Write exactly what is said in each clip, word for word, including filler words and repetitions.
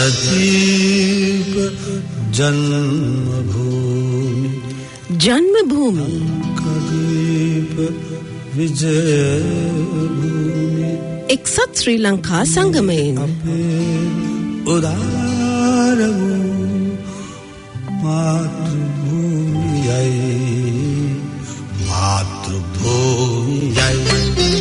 लंकादीप जन्मभूमि जन्मभूमि लंकादीप विजयभूमि එක්සත් ශ්‍රී ලංකා සංගමයෙන් උදාර වූ මාතෘභූමියයි මාතෘභූමියයි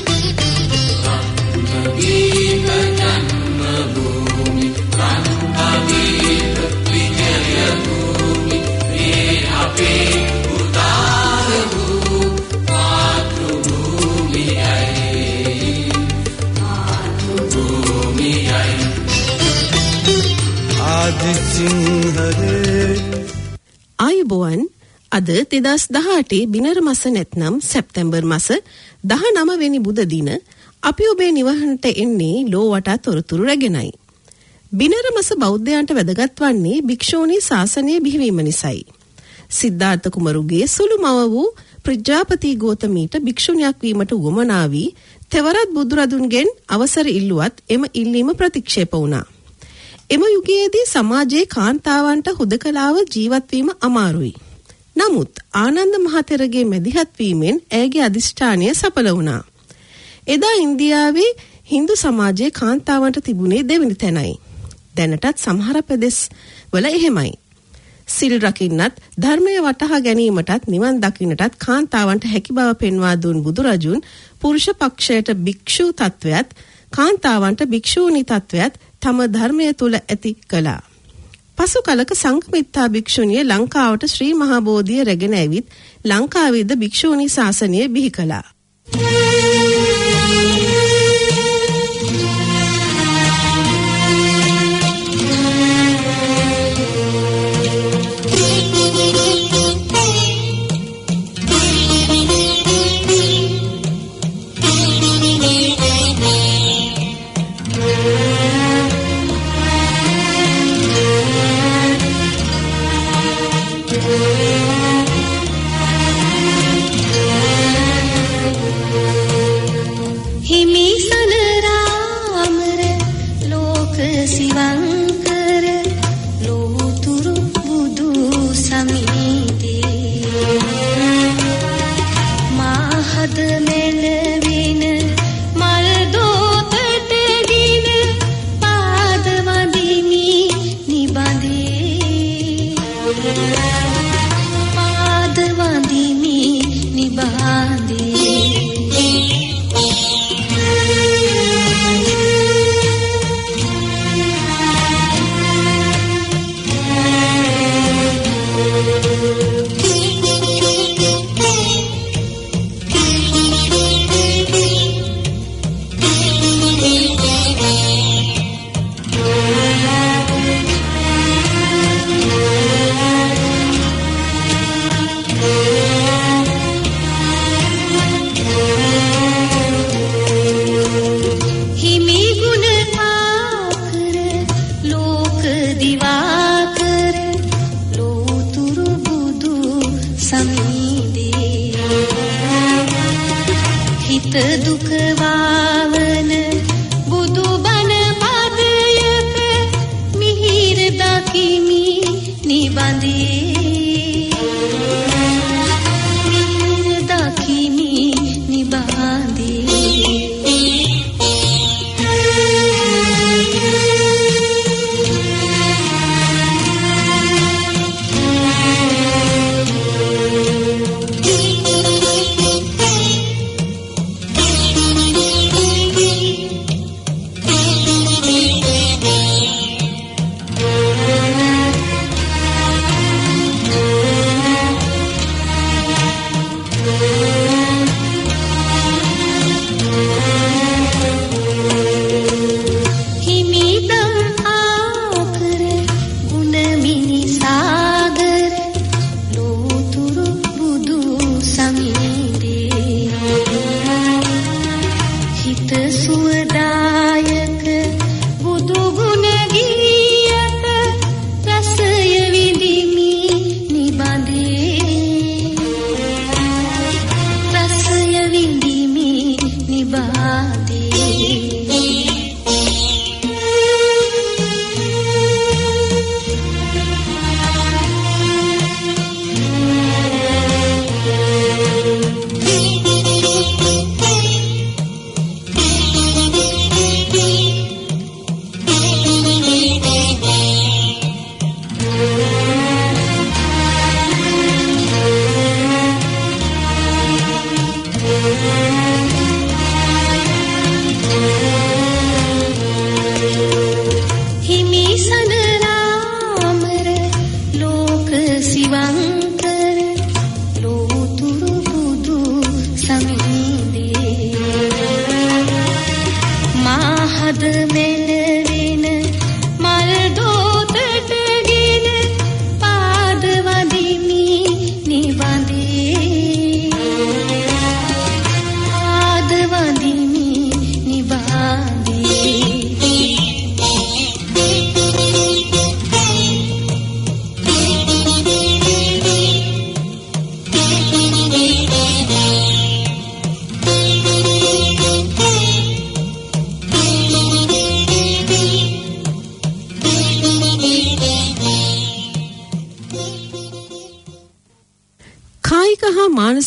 ලංකාදීප ජන්මභූමි ලංකාදීප විජයභූමි මේ අපේ උදාර වූ මාතෘභූමියයි මාතෘභූමියයි ආදි සිංහලේ ආයුබෝවන් අද දෙදහස් දහඅට බිනර මාස නැත්නම් සැප්තැම්බර් මාස දහනව වෙනි බුද දින අපි ඔබේ නිවහනට එන්නේ ලෝ වටා තොරතුරු රැගෙනයි. බිනර මාස බෞද්ධයන්ට වැදගත් වන්නේ භික්ෂූණී ශාසනය බිහිවීම නිසායි. සිද්ධාර්ථ කුමරුගේ සුළු මව වූ ප්‍රජාපති ගෝතමීට භික්ෂුණියක් වීමට උවමනා වී තෙවරත් බුදුරදුන්ගෙන් අවසර ඉල්ලුවත් එම ඉල්ලීම ප්‍රතික්ෂේප වුණා. එම යුගයේදී සමාජයේ කාන්තාවන්ට හුදකලාව ජීවත් වීම අමාරුයි. නමුත් ආනන්ද මහතෙරගේ මැදිහත් වීමෙන් ඇයගේ අදිෂ්ඨානය සඵල වුණා. එදා ඉන්දියාවේ හින්දු සමාජයේ කාන්තාවන්ට තිබුණේ දෙවෙනි තැනයි. දැනටත් සමහර ප්‍රදේශ වල එහෙමයි. සිල් රකින්නත් ධර්මය වටහා ගැනීමටත් නිවන් දකින්නටත් කාන්තාවන්ට හැකි බව පෙන්වා දුන් බුදුරජුන් පුරුෂ පක්ෂයට භික්ෂු තත්වයත් කාන්තාවන්ට භික්ෂූණී තත්වයත් තම ධර්මය තුල ඇති කළා. පසු කලක සංඝමිත්තා භික්ෂුණිය ලංකාවට ශ්‍රී මහා බෝධිය රැගෙන ඇවිත් ලංකාවේද භික්ෂූණී ශාසනය බිහි කළා.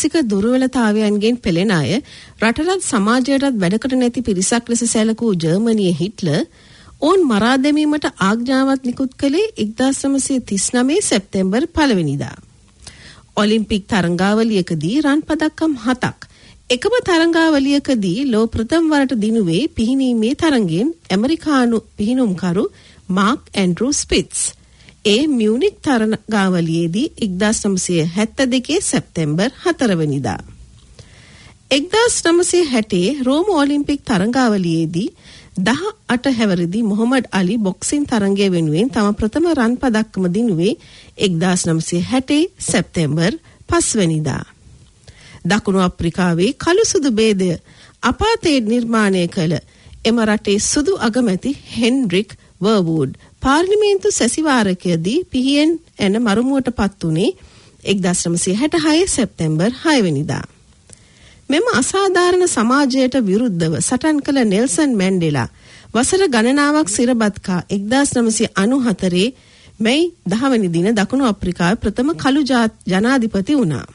මානසික දුර්වලතාවයන්ගෙන් පෙළෙන අය රටටත් සමාජයටත් වැඩකට නැති පිරිසක් ලෙස සැලකූ ජර්මනියේ හිට්ලර් ඔවුන් මරා දැමීමට ආඥාවක් නිකුත් කළේ එක්දාස් නවසිය තිස් නවය සැප්තැම්බර් පළවෙනිදා. ඔලිම්පික් තරඟාවලියකදී රන් පදක්කම් හතක් එකම තරඟාවලියකදී ලෝ ප්‍රථම වරට දිනුවේ පිහිනීමේ තරඟයෙන් ඇමරිකානු පිහිනුම්කරු මාක් ඇන්ඩ්‍රූ ස්පිට්ස්. ඒ මියුනික් තරඟාවලියේදී එක්දාස් නවසිය හැත්තෑ දෙකේ සැප්තැම්බර් හතරවෙනිදා. එක්දාස් නවසිය හැටේ රෝම ඔලිම්පික් තරඟාවලියේදී දහ අට හැවිරිදි මොහොමඩ් අලි බොක්සින් තරඟය වෙනුවෙන් තම ප්‍රථම රන් පදක්කම දිනුවේ එක්දාස් නවසිය හැටේ සැප්තැම්බර් පස්වෙනිදා. දකුණු අප්‍රිකාවේ කළු සුදු ભેදය අපාතේඩ් නිර්මාණය කළ එම රටේ සුදු අගමැති හෙන්රික් වර්වුඩ් පාර්ලිමේන්තු සැසිවාරකයේදී පිහියෙන් එන මරුමුවට පත් වුණේ එක්දාස් නවසිය හැටහය සැප්තැම්බර් හයවෙනිදා. මෙම අසාධාරණ සමාජයට විරුද්ධව සටන් කළ නෙල්සන් මැන්ඩෙලා වසර ගණනාවක් සිරබත් කා එක්දාස් නවසිය අනූහතරේ මැයි දහවැනි දින දකුණු අප්‍රිකාවේ ප්‍රථම කළු ජනාධිපති වුණා.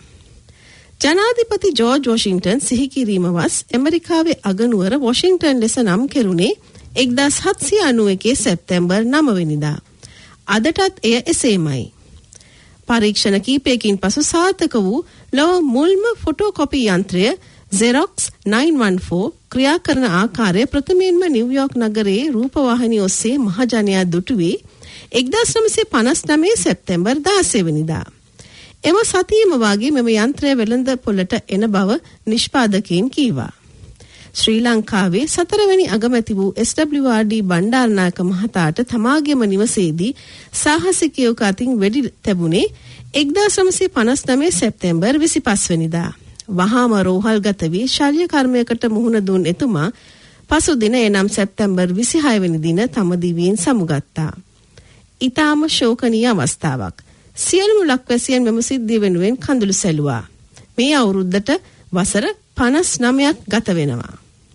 ජනාධිපති ජෝර්ජ් වොෂින්ටන් සිහි කිරීම වස් ඇමරිකාවේ අගනුවර වොෂින්ටන් ලෙස නම් කෙරුණේ එක්දාස් හත්සිය අනූඑකේ සැප්තැම්බර් නවවෙනිදා. අදටත් එය එසේමයි. පරීක්ෂණ කීපයකින් පසු සාර්ථක වූ ලොව මුල්ම ෆොටෝකොපි යන්ත්‍රය Xerox නවය ෆෝර් ක්‍රියා කරන ආකාරය ප්‍රථමයෙන්ම නිව්යෝක් නගරයේ රූපවාහිනිය ඔස්සේ මහජනයා දුටුවේ එක්දාස් නවසිය පනස් නවය සැප්තැම්බර් දාසය වෙනිදා. එම සතියම වාගේ මෙම යන්ත්‍රය වෙළඳ පොළට එන බව නිෂ්පාදකයන් කීවා. ශ්‍රී ලංකාවේ සතරවැනි අගමැති වූ S W R D Bandaranaike මහතාට තමාගේම නිවසේදී සාහසිකයෙකු අතින් වෙඩි තැබුණේ එක්දාස් නවසිය පනස් නවය සැප්තැම්බර් විසිපස් වෙනිදා. වහාම රෝහල්ගත වී ශල්‍ය කර්මයකට මුහුණ දුන් එතුමා පසු දින එනම් සැප්තැම්බර් විසිහය වෙනි දින තම දිවියෙන් සමුගත්තා. ඊටාම ශෝකනීය අවස්ථාවක්. සියලුම ලක්වැසියන් මෙම සිද්ධිය වෙනුවෙන් කඳුළු සැලුවා. මේ අවුරුද්දට වසර පනස් නවයක් ගත වෙනවා.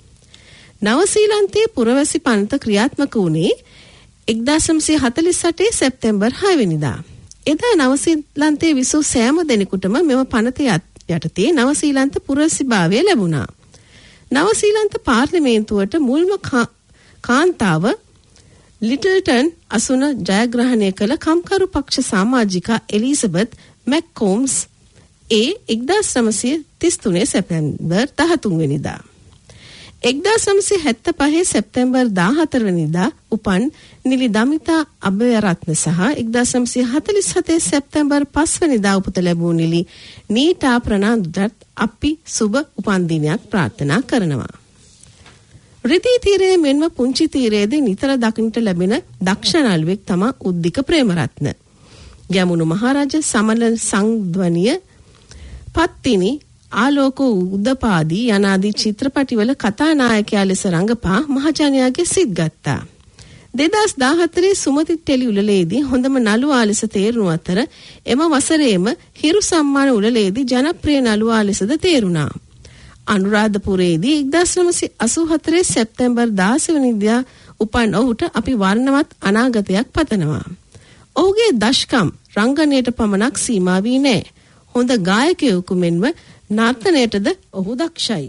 නවසීලන්තයේ පුරවැසි පනත ක්‍රියාත්මක වුණේ එක්දාස් නවසිය හතළිස් අටේ සැප්තැම්බර් හය වෙනිදා. එදා නවසීලන්තයේ විසූ සෑම දෙනෙකුටම මෙම පනත යටතේ නවසීලන්ත පුරවැසිභාවය ලැබුණා. නවසීලන්ත පාර්ලිමේන්තුවට මුල්ම කාන්තාව ලිටල්ටන් අසුන ජයග්‍රහණය කළ කම්කරු පක්ෂ සමාජිකා එලිසබෙත් මැක්කෝම්ස් ඒ එක්දාස් නවසිය තිස් තුනේ සැප්තැම්බර් දහතුන් වෙනිදා. එක්දාස් නවසිය හැත්තෑ පහේ සැප්තැම්බර් දාහතර වෙනිදා උපන් නිලි දමිතා අබේරත්න සහ එක්දාස් නවසිය හතළිස් හතේ සැප්තැම්බර් පස් වෙනිදා උපත ලැබූ නිලි නීටා ප්‍රනාන්දුටත් අපි සුබ උපන්දිනයක් ප්‍රාර්ථනා කරනවා. රිදී තීරයේ මෙන්ම පුංචි තීරයේදී නිතර දකින්නට ලැබෙන දක්ෂ නළුවෙක් තමයි උද්දික ප්‍රේමරත්න. ගැමුණු මහරජ සමල සංධ්වනිය පත්තිනි ආලෝක උද්දපාදී යනාදී චිත්‍රපටිවල කතානායකයා ලෙස රංගපා මහජනයාගේ සිත් ගත්තා. දෙදහස් දාහතරේ සුමති ටෙලි උළෙලේදී හොඳම නළුවා ලෙස තේරුණු අතර එම වසරේම හිරු සම්මාන උළෙලේදී ජනප්‍රිය නළුවා ලෙසද තේරුණා. අනුරාධපුරයේදී එක්දාස් නවසිය අසූ හතරේ සැප්තැම්බර් දාසය වෙනිදා උපන් ඔහුට අපි වර්ණවත් අනාගතයක් පතනවා. ඔහුගේ දෂ්කම් රංගනයට පමණක් සීමා වී නැහැ. හොඳ ගායකයෙකු මෙන්ම නර්තනයටද ඔහු දක්ෂයි.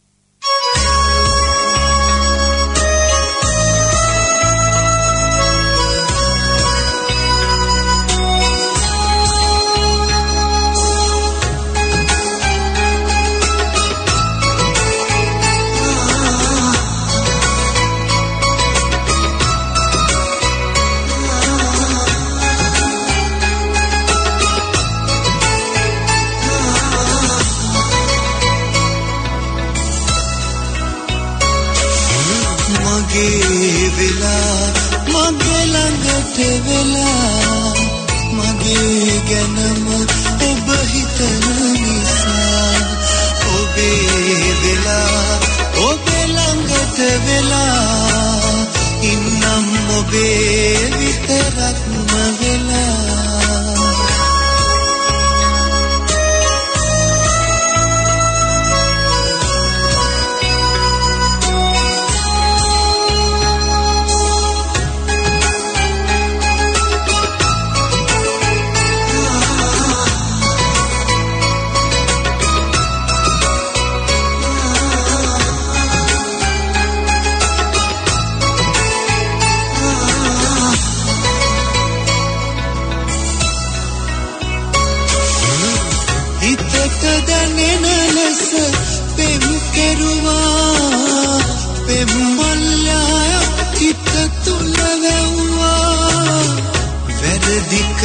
මගේ ගැනම ඔබ හිතන නිසා ඔබේ වෙලා ඔබේ ළඟට වෙලා ඉන්නම් ඔබේ විතරක්ම වෙලා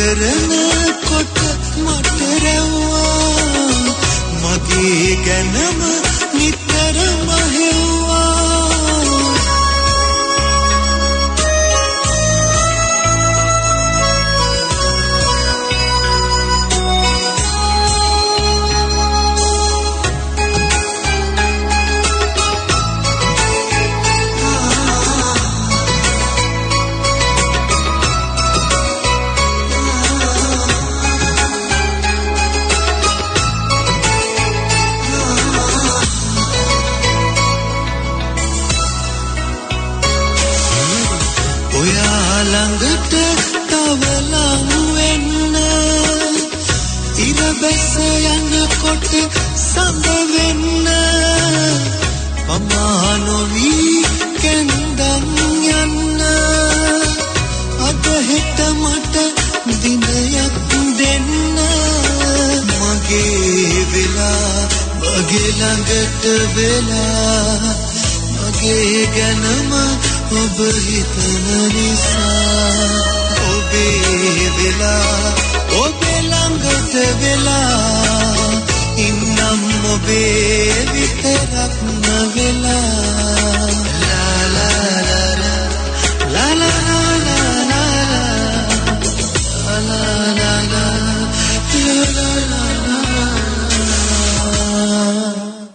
කරන කොට මට රැව්වා මගේ ගැනම නිතරම හෙව්වා ළඟට තව ලං වෙන්න ඉර බැස යනකොට සඳ වෙන්න මමා නොවි කැන්දම් යන්න අද හෙට මට දිනයක් දෙන්න මගේ වෙලා මගේ ළඟට වෙලා මගේ ගැනම ඔබ හිතන නිසා ඔබේ වෙලා ඔබේ ළඟට වෙලා ඉන්නම් ඔබේ විතරක් නවෙලා ලා ලා ලා ලා ලා ලා ලා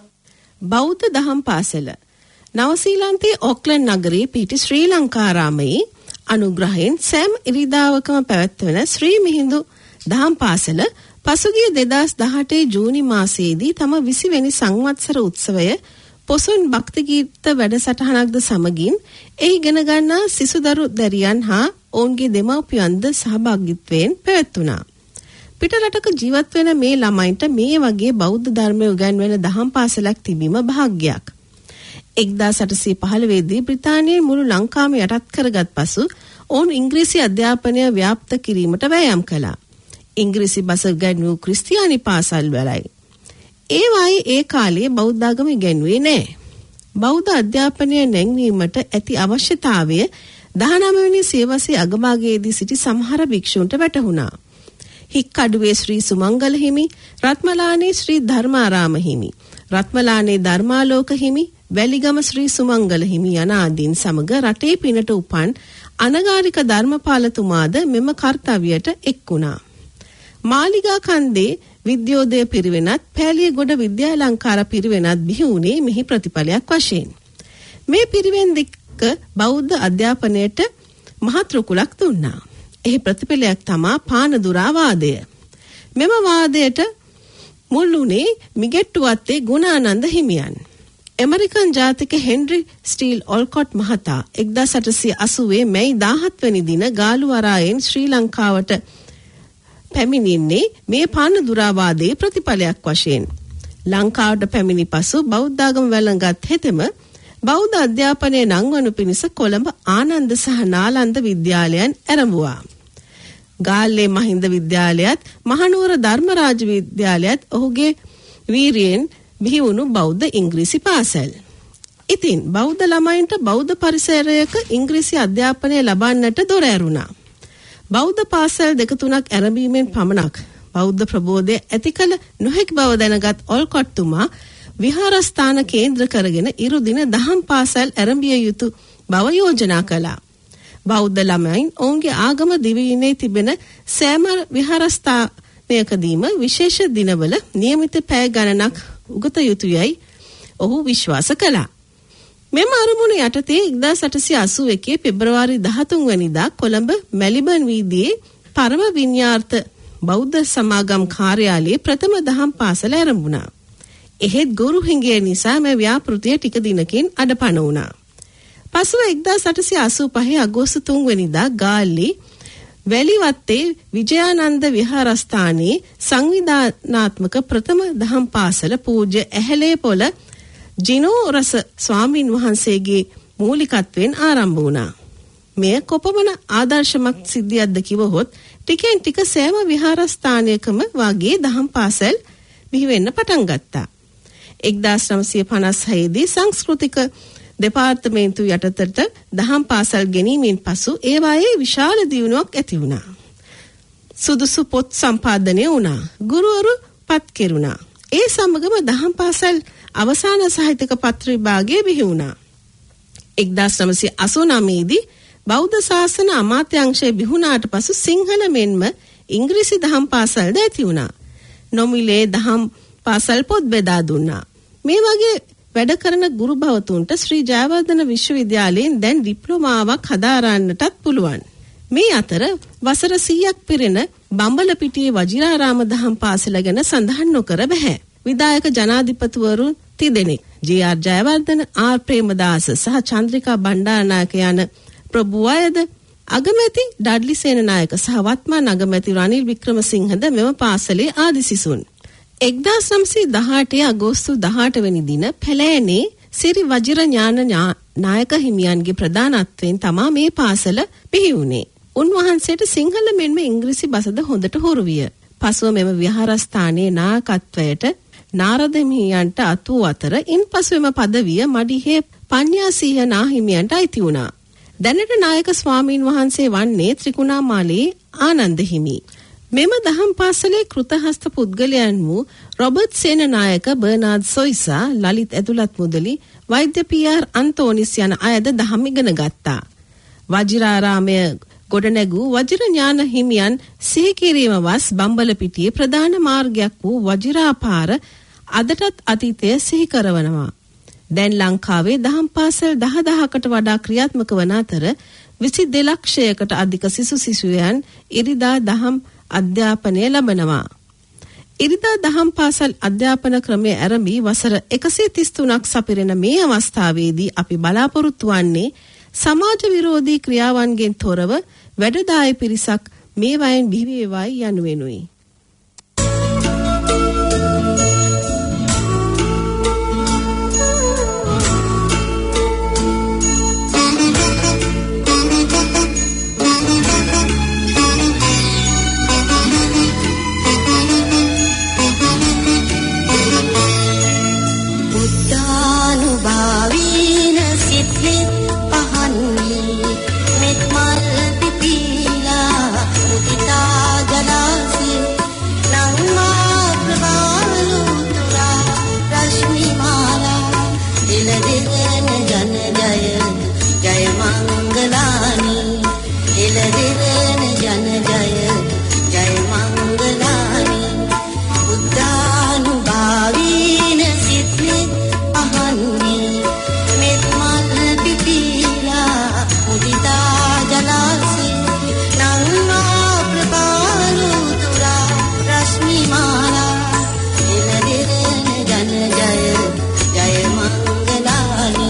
බෞද්ධ දහම් පාසල නවසීලන්තයේ ඕක්ලන්ඩ් නගරයේ පිහිටි ශ්‍රී ලංකාරාමයේ අනුග්‍රහයෙන් සෑම ඉරිදාවකම පැවැත්වෙන ශ්‍රී මිහිඳු දහම් පාසල පසුගිය දෙදාස් දහඅටේ ජූනි මාසයේදී තම විසි වෙනි සංවත්සර උත්සවය පොසොන් භක්ති ගීත වැඩසටහනක්ද සමගින් එහි ඉගෙන ගන්නා සිසුදරු දැරියන් හා ඔවුන්ගේ දෙමව්පියන්ද සහභාගීත්වයෙන් පැවැත්වුණා. පිටරටක ජීවත් වෙන මේ ළමයින්ට මේ වගේ බෞද්ධ ධර්මය උගන්වන දහම් පාසලක් තිබීම භාග්‍යයක්. එක්දාස් අටසිය පහළොව දී බ්‍රිතාන්‍යයේ මුළු ලංකාවම යටත් කරගත් පසු ඔවුන් ඉංග්‍රීසි අධ්‍යාපනය ව්‍යාප්ත කිරීමට වෑයම් කළා. ඉංග්‍රීසි භාෂ ඉගෙනූ ක්‍රිස්තියානි පාසල් වලයි. ඒ වායේ ඒ කාලයේ බෞද්ධ ආගම ඉගෙනුවේ නැහැ. බෞද්ධ අධ්‍යාපනය නැංවීමට ඇති අවශ්‍යතාවය දහනවය වෙනි සියවසේ අගභාගයේදී සිටි සමහර භික්ෂූන්ට වැටහුණා. හික්කඩුවේ ශ්‍රී සුමංගල හිමි, රත්මලානේ ශ්‍රී ධර්මාරාම හිමි, රත්මලානේ ධර්මාලෝක හිමි, වැලිගම ශ්‍රී සුමංගල හිමි යන ආදීන් සමග රටේ පිනට උපන් අනගාരിക ධර්මපාලතුමාද මෙම කාර්යයට එක් වුණා. මාලිගා කන්දේ විද්‍යෝදය පිරිවෙනත් පෑලියගොඩ විද්‍යාලංකාර පිරිවෙනත් බිහි වුණේ මෙහි ප්‍රතිඵලයක් වශයෙන්. මේ පිරිවෙන් දෙක බෞද්ධ අධ්‍යාපනයට මහත් රුකුලක් දුන්නා. එහි ප්‍රතිඵලයක් තමා පානදුරා වාදය. මෙම වාදයට මුල් වුණේ මිගෙට්ටුවත්තේ ගුණානන්ද හිමියන්. ඇමරිකන් ජාතික හෙන්රි ස්ටීල් ඔල්කොට් මහතා එක්දාස් අටසිය අසූවේ මැයි දාහත් වෙනි දින ගාලුවරායෙන් ශ්‍රී ලංකාවට පැමිණෙන්නේ මේ පානදුරාවාදයේ ප්‍රතිඵලයක් වශයෙන්. ලංකාවට පැමිණි පසු බෞද්ධ ආගම වැළඟත් හෙතෙම බෞද්ධ අධ්‍යාපනය නංවනු පිණිස කොළඹ ආනන්ද සහ නාලන්ද විද්‍යාලයන් ආරම්භුවා. ගාල්ලේ මහින්ද විද්‍යාලයත් මහනුවර ධර්මරාජ විද්‍යාලයත් ඔහුගේ වීරියෙන් බිහි වුණු බෞද්ධ ඉංග්‍රීසි පාසල්. ඉතින් බෞද්ධ ළමයින්ට බෞද්ධ පරිසරයක ඉංග්‍රීසි අධ්‍යාපනය ලබන්නට දොර ඇරුණා. බෞද්ධ පාසල් දෙක තුනක් ආරම්භීමෙන් පමණක් බෞද්ධ ප්‍රබෝධය ඇති කළ නොහැකි බව දැනගත් ඔල්කොට්තුමා විහාරස්ථාන කේන්ද්‍ර කරගෙන ඉරු දින දහම් පාසල් ආරම්භිය යුතු බව යෝජනා කළා. බෞද්ධ ළමයින් ඔවුන්ගේ ආගම දිවයිනේ තිබෙන සෑම විහාරස්ථානයකදීම විශේෂ දිනවල નિયમિત පැය ගණනක් උගත යුතුයයි ඔහු විශ්වාස කළා. මෙම අරමුණ යටතේ එක්දාස් අටසිය අසූ එකේ පෙබරවාරි දහතුන් වෙනිදා කොළඹ මැලිබන් වීදියේ පරම විඤ්ඤාර්ථ බෞද්ධ සමාගම් කාර්යාලයේ ප්‍රථම දහම් පාසල ආරම්භුණා. එහෙත් ගුරු හිඟය නිසා මේ ව්‍යාපෘතිය ටික දිනකින් අඩපණ වුණා. පසුව එක්දාස් අටසිය අසූ පහේ අගෝස්තු තුන් වෙනිදා ගාල්ලි වැලිවත්තේ විජයානන්ද විහාරස්ථානයේ සංවිධානාත්මක ප්‍රථම දහම් පාසල පූජ්‍ය ඇහැලේ පොළ ජිනෝරස ස්වාමින් වහන්සේගේ මූලිකත්වයෙන් ආරම්භ වුණා. මෙය කොපමණ ආදර්ශමත් සිද්ධියක්ද කිවහොත් ටිකෙන් ටික සෑම විහාරස්ථානයකම වාගේ දහම් පාසල් බිහි වෙන්න පටන් ගත්තා. එක්දාස් නවසිය පනස් හය දී සංස්කෘතික දෙපාර්තමේන්තුව යටතට දහම් පාසල් ගැනීමෙන් පසු ඒවායේ විශාල දියුණුවක් ඇති වුණා. සුදුසු පොත් සම්පාදනය වුණා. ගුරුවරු පත් කෙරුණා. ඒ සමගම දහම් පාසල් අවසාන සාහිත්‍යක පත්‍ර විභාගය බිහි වුණා. එක්දාස් නවසිය අසූ නවය දී බෞද්ධ ශාසන අමාත්‍යාංශය බිහුණාට පසු සිංහල මෙන්ම ඉංග්‍රීසි දහම් පාසල්ද ඇති වුණා. නොමිලේ දහම් පාසල් පොත් බෙදා දුන්නා. මේ වගේ වැඩ කරන ගුරු භවතුන්ට ශ්‍රී ජයවර්ධන විශ්වවිද්‍යාලයෙන් දැන් ඩිප්ලෝමාවක් හදාරන්නටත් පුළුවන්. මේ අතර වසර සීයක් පිරෙන බම්බලපිටියේ වජිරාරාම දහම් පාසල ගැන සඳහන් නොකර බෑ. විධායක ජනාධිපතිවරු තිදෙනෙක් ජේ.ආර්. ජයවර්ධන, ආර්. ප්‍රේමදාස සහ චන්ද්‍රිකා බණ්ඩාරනායක යන ප්‍රභූවයද, අගමැති ඩඩ්ලි සේනනායක සහ වත්මන් අගමැති රනිල් වික්‍රමසිංහද මෙම පාසලේ ආදි සිසුන්. එක්දාස් නවසිය දහඅටේ අගෝස්තු දහඅට වෙනි දින පැලෑනේ සිරි වජිර ඥාන නායක හිමියන්ගේ ප්‍රධානත්වයෙන් තමා මේ පාසල බිහි වුණේ. උන්වහන්සේට සිංහල මෙන්ම ඉංග්‍රීසි බසද හොඳට හුරු විය. පසුව මෙම විහාරස්ථානයේ නායකත්වයට නාරද හිමියන්ට අතු අතර ඉන්පසු එම පදවිය මඩිහේ පඤ්ඤාසීහ නාහිමියන්ට අයිති වුණා. දැනට නායක ස්වාමීන් වහන්සේ වන්නේ ත්‍රිකුණාමාලී ආනන්ද හිමි. මෙම දහම් පාසලේ කෘතහස්ත පුද්ගලයන් වූ Robert Senanayake, Bernard Soysa, Lalith Athulathmudali, වෛද්‍ය පී.ආර්. අන්තෝනිස් යන අයද දහම් ඉගෙන ගත්තා. වජිරාරාමය ගොඩනැගූ වජිර ඥාන හිමියන් සිහි කිරීම වස් බම්බලපිටියේ ප්‍රධාන මාර්ගයක් වූ වජිරාපාර අදටත් අතීතය සිහි කරවනවා. දැන් ලංකාවේ දහම් පාසල් දහදහකට වඩා ක්‍රියාත්මක වන අතර විසි දෙලක්ෂයකට අධික සිසු සිසුයන් ඉරිදා දහම් අධ්‍යාපනය ලබනවා. ඉරිදා දහම් පාසල් අධ්‍යාපන ක්‍රමය ආරම්භී වසර එකසිය තිස් තුනක් සපිරෙන මේ අවස්ථාවේදී අපි බලාපොරොත්තු වන්නේ සමාජ විරෝධී ක්‍රියාවන්ගෙන් තොරව වැඩදායී පිරිසක් මේ වයින් බිහි වේවායි යනුවෙනුයි. Jaya Mangalani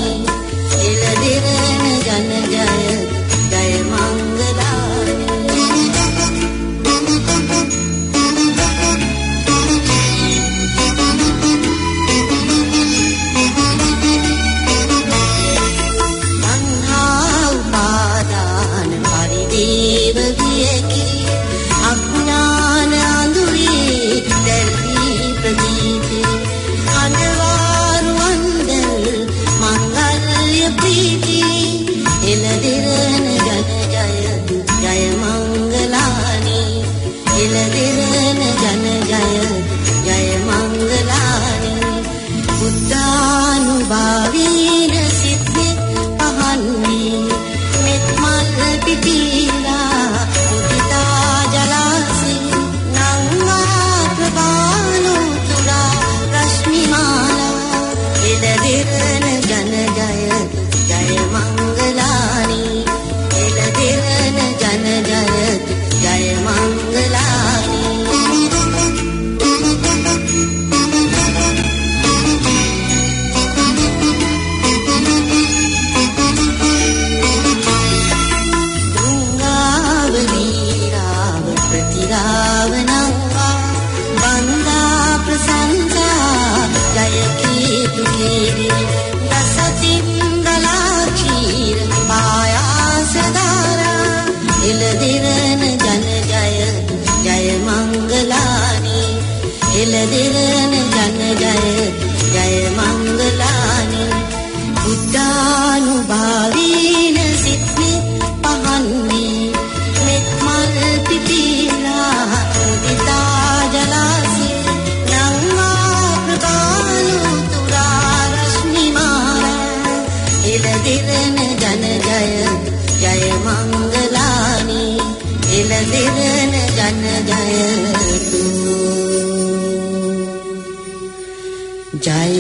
ජය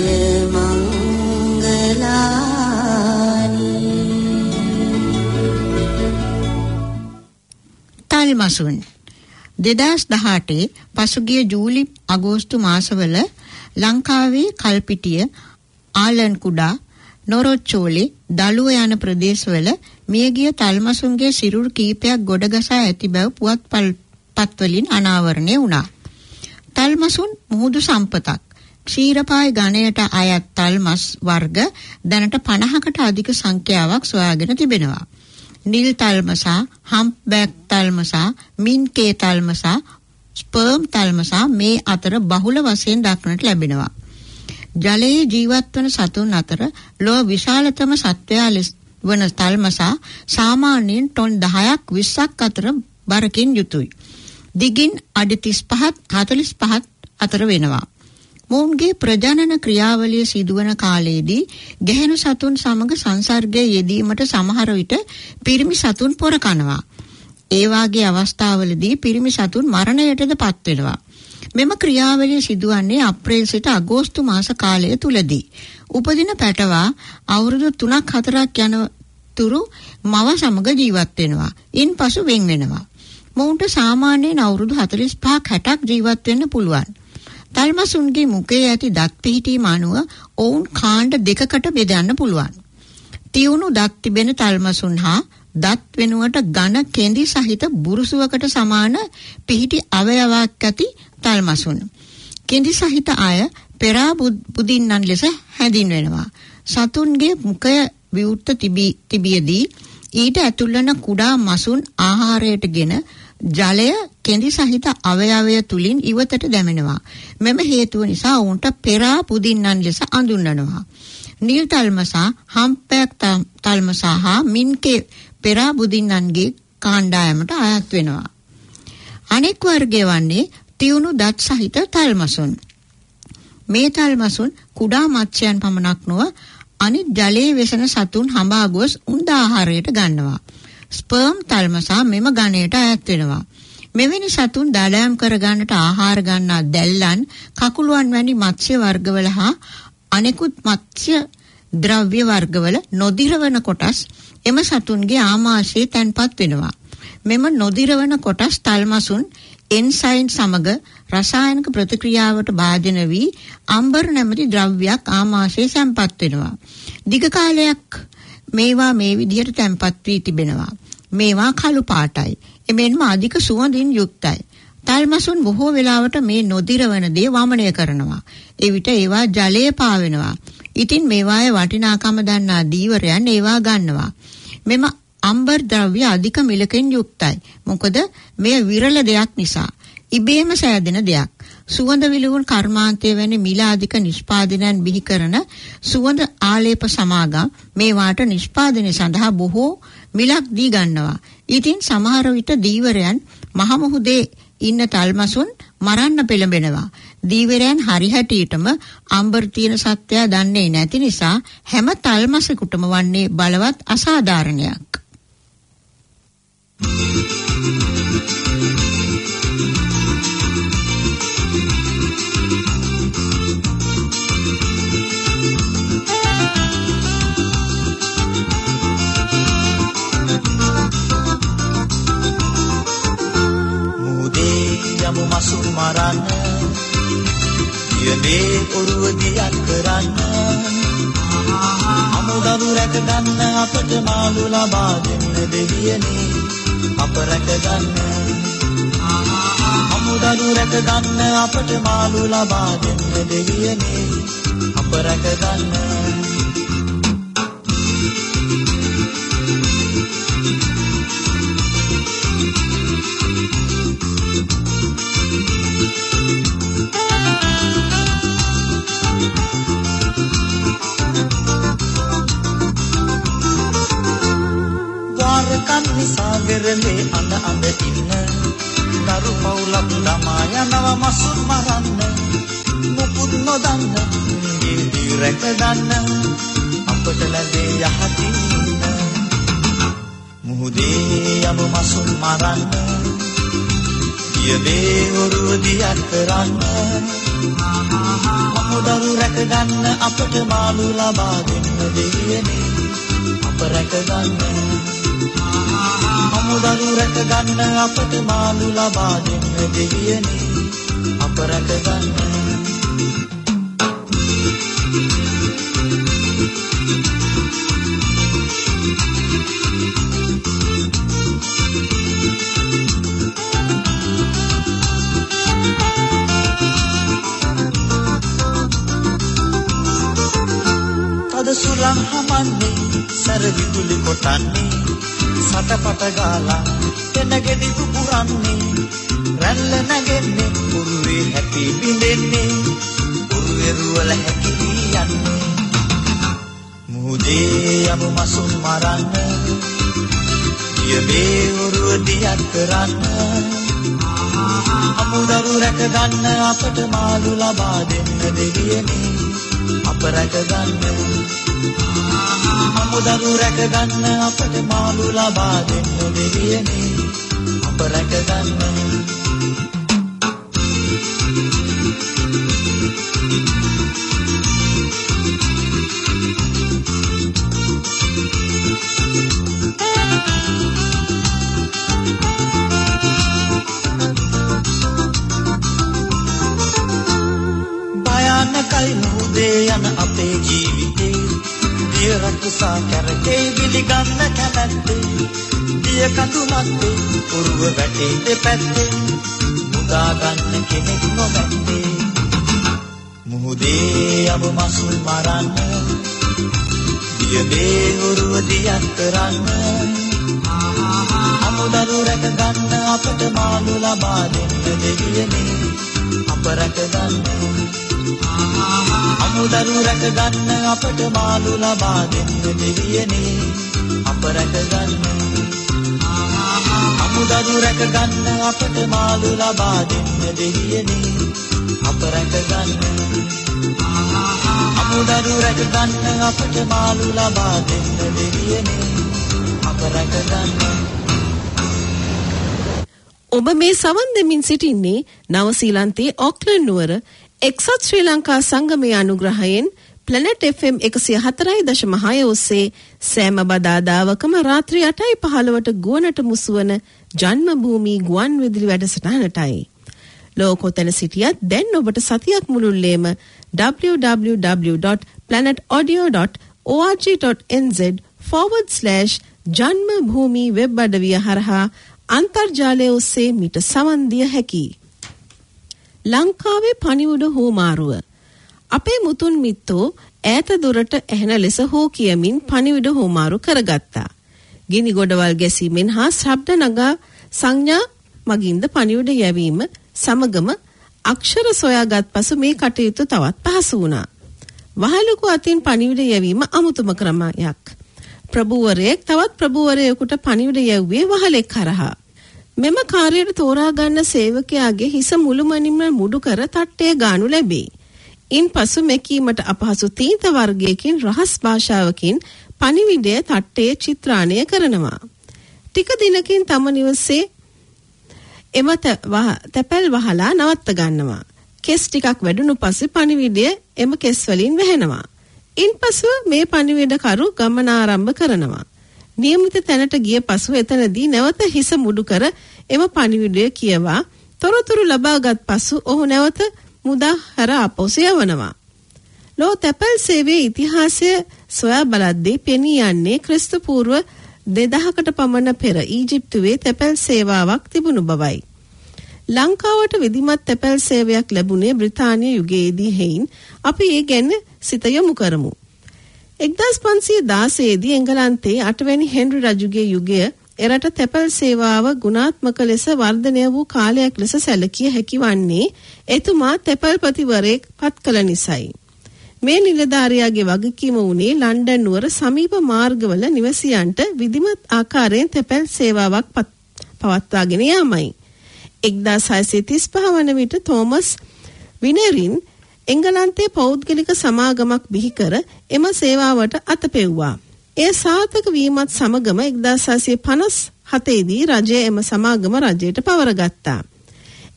මංගලානි. තල්මසුන් දෙදහස් දහඅටේ පසුගිය ජූලි අගෝස්තු මාසවල ලංකාවේ කල්පිටිය ආලන් කුඩා නොරොච්චෝලේ දළුව යන ප්‍රදේශවල මියගිය තල්මසුන්ගේ සිරුරු කීපයක් ගොඩගසා ඇති බව පුවත්පත් වලින් අනාවරණය වුණා. තල්මසුන් මුහුදු සම්පතක්. ක්ෂීරපාය ගණයට අයත් තල්මස් වර්ග දැනට පනහකට අධික සංඛ්‍යාවක් සොයාගෙන තිබෙනවා. නිල් තල්මසා, හම්ප්බැක් තල්මසා, මින්කේ තල්මසා, ස්පර්ම් තල්මසා මේ අතර බහුල වශයෙන් දක්නට ලැබෙනවා. ජලයේ ජීවත් වන සතුන් අතර ලොව විශාලතම සත්වයා වන තල්මසා සාමාන්‍යයෙන් ටොන් දහයක් විස්සක් අතර බරකින් යුතුයි. දිගින් අඩි තිස් පහත් හතළිස් පහත් අතර වෙනවා. මොවුන්ගේ ප්‍රජනන ක්‍රියාවලිය සිදුවන කාලයේදී ගැහැණු සතුන් සමග සංසර්ගයේ යෙදීමට සමහර විට පිරිමි සතුන් පොර කනවා. ඒ වාගේ අවස්ථාවලදී පිරිමි සතුන් මරණයටද පත් වෙනවා. මෙම ක්‍රියාවලිය සිදුවන්නේ අප්‍රේල් සිට අගෝස්තු මාස කාලය තුලදී. උපදින පැටවා අවුරුදු තුනක් හතරක් යන තුරු මව සමග ජීවත් වෙනවා. ඉන්පසු වෙන් වෙනවා. මොවුන්ට සාමාන්‍යයෙන් අවුරුදු හතළිස් පහක් හැටක් ජීවත් වෙන්න පුළුවන්. තල්මසුන්ගේ මුඛයේ ඇති දත් පිහිටීම අනුව ඔවුන් කාණ්ඩ දෙකකට බෙදන්න පුළුවන්. තියුණු දත් තිබෙන තල්මසුන් හා දත් වෙනුවට ඝන කෙඳි සහිත බුරුසුවකට සමාන පිහිටි අවයවයක් ඇති තල්මසුන්. කෙඳි සහිත අය පෙරා බුදින්නන් ලෙස හැඳින්වෙනවා. සතුන්ගේ මුඛය විවෘත තිබියදී ඊට ඇතුල් වන කුඩා මසුන් ආහාරයටගෙන ජලය කෙඳි සහිත අවයවය තුලින් ඉවතට දැමෙනවා. මෙම හේතුව නිසා ඔවුන්ට පෙරා පුදින්නන් ලෙස අඳුන්වනවා. නිල් තල්මසා, හම්ප්බැක් තල්මසා හා මින්කේ පෙරා පුදින්නන්ගේ කාණ්ඩායමට අයත් වෙනවා. අනෙක් වර්ගය වන්නේ තියුණු දත් සහිත තල්මසුන්. මේ තල්මසුන් කුඩා මත්ස්‍යයන් පමණක් නොව අනිත් ජලයේ වෙසෙන සතුන් හඹා ගොස් උන්ද ආහාරයට ගන්නවා. ස්පර්ම් තල්මසා මෙම ගණයට අයත් වෙනවා. මෙවැනි සතුන් දඩයම් කර ගන්නට ආහාර ගන්නා දැල්ලන්, කකුළුවන් වැනි මත්ස්‍ය වර්ගවල හා අනෙකුත් මත්ස්‍ය ද්‍රව්‍ය වර්ගවල නොදිරවන කොටස් එම සතුන්ගේ ආමාශයේ තැන්පත් වෙනවා. මෙම නොදිරවන කොටස් තල්මසුන් එන්සයිම් සමග රසායනික ප්‍රතික්‍රියාවට භාජන වී අම්බර් නැමැති ද්‍රව්‍යයක් ආමාශයේ සම්පත් වෙනවා. දිග කාලයක් මේවා මේ විදිහට තැන්පත් වී තිබෙනවා. මේවා කළු පාටයි. එමෙන්ම අධික සුවඳින් යුක්තයි. තල්මසුන් බොහෝ වෙලාවට මේ නොදිරවන දේ වමනය කරනවා. එවිට ඒවා ජලයේ පාවෙනවා. ඉතින් මේවායේ වටිනාකම දන්නා දීවරයන් ඒවා ගන්නවා. මෙම අම්බර් ද්‍රව්‍ය අධික මිලකින් යුක්තයි. මොකද මෙය විරල දෙයක් නිසා. ඉබේම සෑදෙන දෙයක්. සුවඳ විලවුන් කර්මාන්තය වැනි මිල අධික නිෂ්පාදනයන් බිහි කරන සුවඳ ආලේප සමාගම් මේවාට නිෂ්පාදනය සඳහා බොහෝ මිලක් දී ගන්නවා. ඉතින් සමහර විට දීවරයන් මහ මුහුදේ ඉන්න තල්මසුන් මරන්න පෙළඹෙනවා. දීවරයන් හරිහැටියටම අම්බර් තියෙන සත්‍යය දන්නේ නැති නිසා හැම තල්මසෙකුටම වන්නේ බලවත් අසාධාරණයක්. යමු මසුන් මරන්න යන්නේ ඔරුව දියත් කරන්න අමුදරු රැක ගන්න අපට මාළු ලබා දෙන්න දෙවියනේ අප රැක ගන්න අමුදරු රැක ගන්න අපට මාළු ලබා දෙන්න දෙවියනේ අප රැක ගන්න කන්නි සාගරලේ අඳ අඳ ඉන්න දරු පවුලක් ළමා යනවා මසුන් මරන්න මුකුත් නොදන්න දී රැක ගන්න අපට ලැබේ යහතින් මුහුදේ යමු මසුන් මරන්න දියවේ ඔරුව දියත් කරන්න අමුදරු රැක ගන්න අපට මාළු ලබා දෙන්න දෙවියනේ අප රැක ගන්න අමුදරු රැක ගන්න අපට මාළු ලබා දෙන්න දෙවියනේ අප රැක ගන්න සුලං හමන්නේ සර විදුලි කොටන්නේ සටපට ගාලා එන ගෙඩි පුපුරන්නේ රැල්ල නැගෙන්නේ උරුවේ හැපි බින්දෙන්නේ උරුවේ රුවල හැකිලි යන්නේ මුහුදේ යමු මසුන් මරන්න දියවේ උරුව දියත් කරන්න අමුදරු රැක ගන්න අපට මාළු ලබා දෙන්න දෙවියනේ අප රැක ගන්න අමුදරු රැක ගන්න අපට මාළු ලබා දෙන්න දෙවියනේ අප රැක ගන්න භයානකයි මුහුදේ යන අපේ ජීවිතේ දිය රකුසා කැරකේ විලිගන්න කැමැත්තේ දිය කඳු මැත්තේ උරුව වැටේ දෙපැත්තේ මුදා ගන්න කෙනෙක් නොමැත්තේ මුහුදේ යම මසුල් මරන්න දියවේ උරුව දියත් කරන්න අමුදරු රැක ගන්න අපට මාළු ලබා දෙන්න දෙවියනේ අප රැක ගන්න අමුදරු රැක ගන්න අපට මාළු ලබා දෙන්න දෙවියනේ අප රැක ගන්න අමුදරු රැක ගන්න අපට මාළු ලබා දෙන්න දෙවියනේ අප රැක ගන්න අමුදරු රැක ගන්න අපට මාළු ලබා දෙන්න දෙවියනේ අප රැක ගන්න ඔබ මේ සවන් දෙමින් සිටින්නේ නවසීලන්තයේ ඔක්ලන්ඩ් නුවර එක්සත් ශ්‍රී ලංකා සංගමයේ අනුග්‍රහයෙන් Planet F M එකසිය හතරයි දශම හය ඔස්සේ සෑම බදාදාවකම රාත්‍රී අටයි පහළොවට ගුවනට මුසුවන ජන්මභූමි ගුවන් විදුලි වැඩසටහනටයි. ලෝකෝතන සිටියත් දැන් ඔබට සතියක් මුළුල්ලේම w w w dot planet audio dot org dot n z forward slash Janmabhoomi web අඩවිය හරහා අන්තර්ජාලය ඔස්සේ මිට සවන් දිය හැකියි. ලංකාවේ පණිවුඩ හෝමාරුව අපේ මුතුන් මිත්තෝ ඈත දුරට ඇහෙන ලෙස හෝ කියමින් පණිවිඩ හෝමාරු කරගත්තා. ගිනි ගොඩවල් ගැසීමෙන් හා ශබ්ද නගා සංඥා මගින්ද පණිවිඩ යැවීම සමගම අක්ෂර සොයාගත් පසු මේ කටයුතු තවත් පහසු වුණා. වහලුකු අතින් පණිවිඩ යැවීම අමුතුම ක්‍රමයක්. ප්‍රභූවරයෙක් තවත් ප්‍රභූවරයෙකුට පණිවිඩ යැව්වේ වහලෙක් හරහා. මෙම කාර්යයට තෝරා ගන්න සේවකයාගේ හිස මුළුමනින්ම මුඩු කර තට්ටය ගානු ලැබේ. ඉන්පසු මෙකීමට අපහසු තීත වර්ගයකින් රහස් භාෂාවකින් පණිවිඩය තට්ටයේ චිත්‍රාණය කරනවා. ටික දිනකින් තම නිවසේ එම තැපැල් වහලා නවත්ත ගන්නවා. කෙස් ටිකක් වැඩුණු පසු පණිවිඩය එම කෙස් වලින් වැහෙනවා. ඉන්පසු මේ පණිවිඩකරු ගමනාරම්භ කරනවා. නියමිත තැනට ගිය පසු එතනදී නැවත හිස මුඩු කර එම පණිවිඩය කියවා තොරතුරු ලබාගත් පසු ඔහු නැවත මුදා හැර අපොස යවනවා. ලෝ තැපැල් සේවයේ ඉතිහාසය සොයා බලද්දී පෙනී යන්නේ ක්‍රිස්තු පූර්ව දෙදහකට පමණ පෙර ඊජිප්තුවේ තැපැල් සේවාවක් තිබුණු බවයි. ලංකාවට විධිමත් තැපැල් සේවයක් ලැබුණේ බ්‍රිතාන්‍ය යුගයේදී හේයින් අපි ඒ ගැන සිත යොමු කරමු. එක්දහස් පන්සිය දාසයේ දී එංගලන්තයේ අටවැනි හෙන්රි රජුගේ යුගය එරට තැපැල් සේවාව ගුණාත්මක ලෙස වර්ධනය වූ කාලයක් ලෙස සැලකිය හැකි වන්නේ එතුමා තැපැල්පතිවරයෙක් පත් කළ නිසයි. මේ නිලධාරියාගේ වගකීම වුණේ ලන්ඩන් නුවර සමීප මාර්ගවල නිවසියන්ට විධිමත් ආකාරයෙන් තැපැල් සේවාවක් පවත්වාගෙන යාමයි. එක්දාස් හයසිය තිස් පහ වන විට තෝමස් විනරින් එංගලන්තයේ පෞද්ගලික සමාගමක් බිහි කර එම සේවාවට අතපෙව්වා. එය සාර්ථක වීමත් සමගම එක්දාස් හයසිය පනස් හතේ දී රජය එම සමාගම රජයට පවරගත්තා.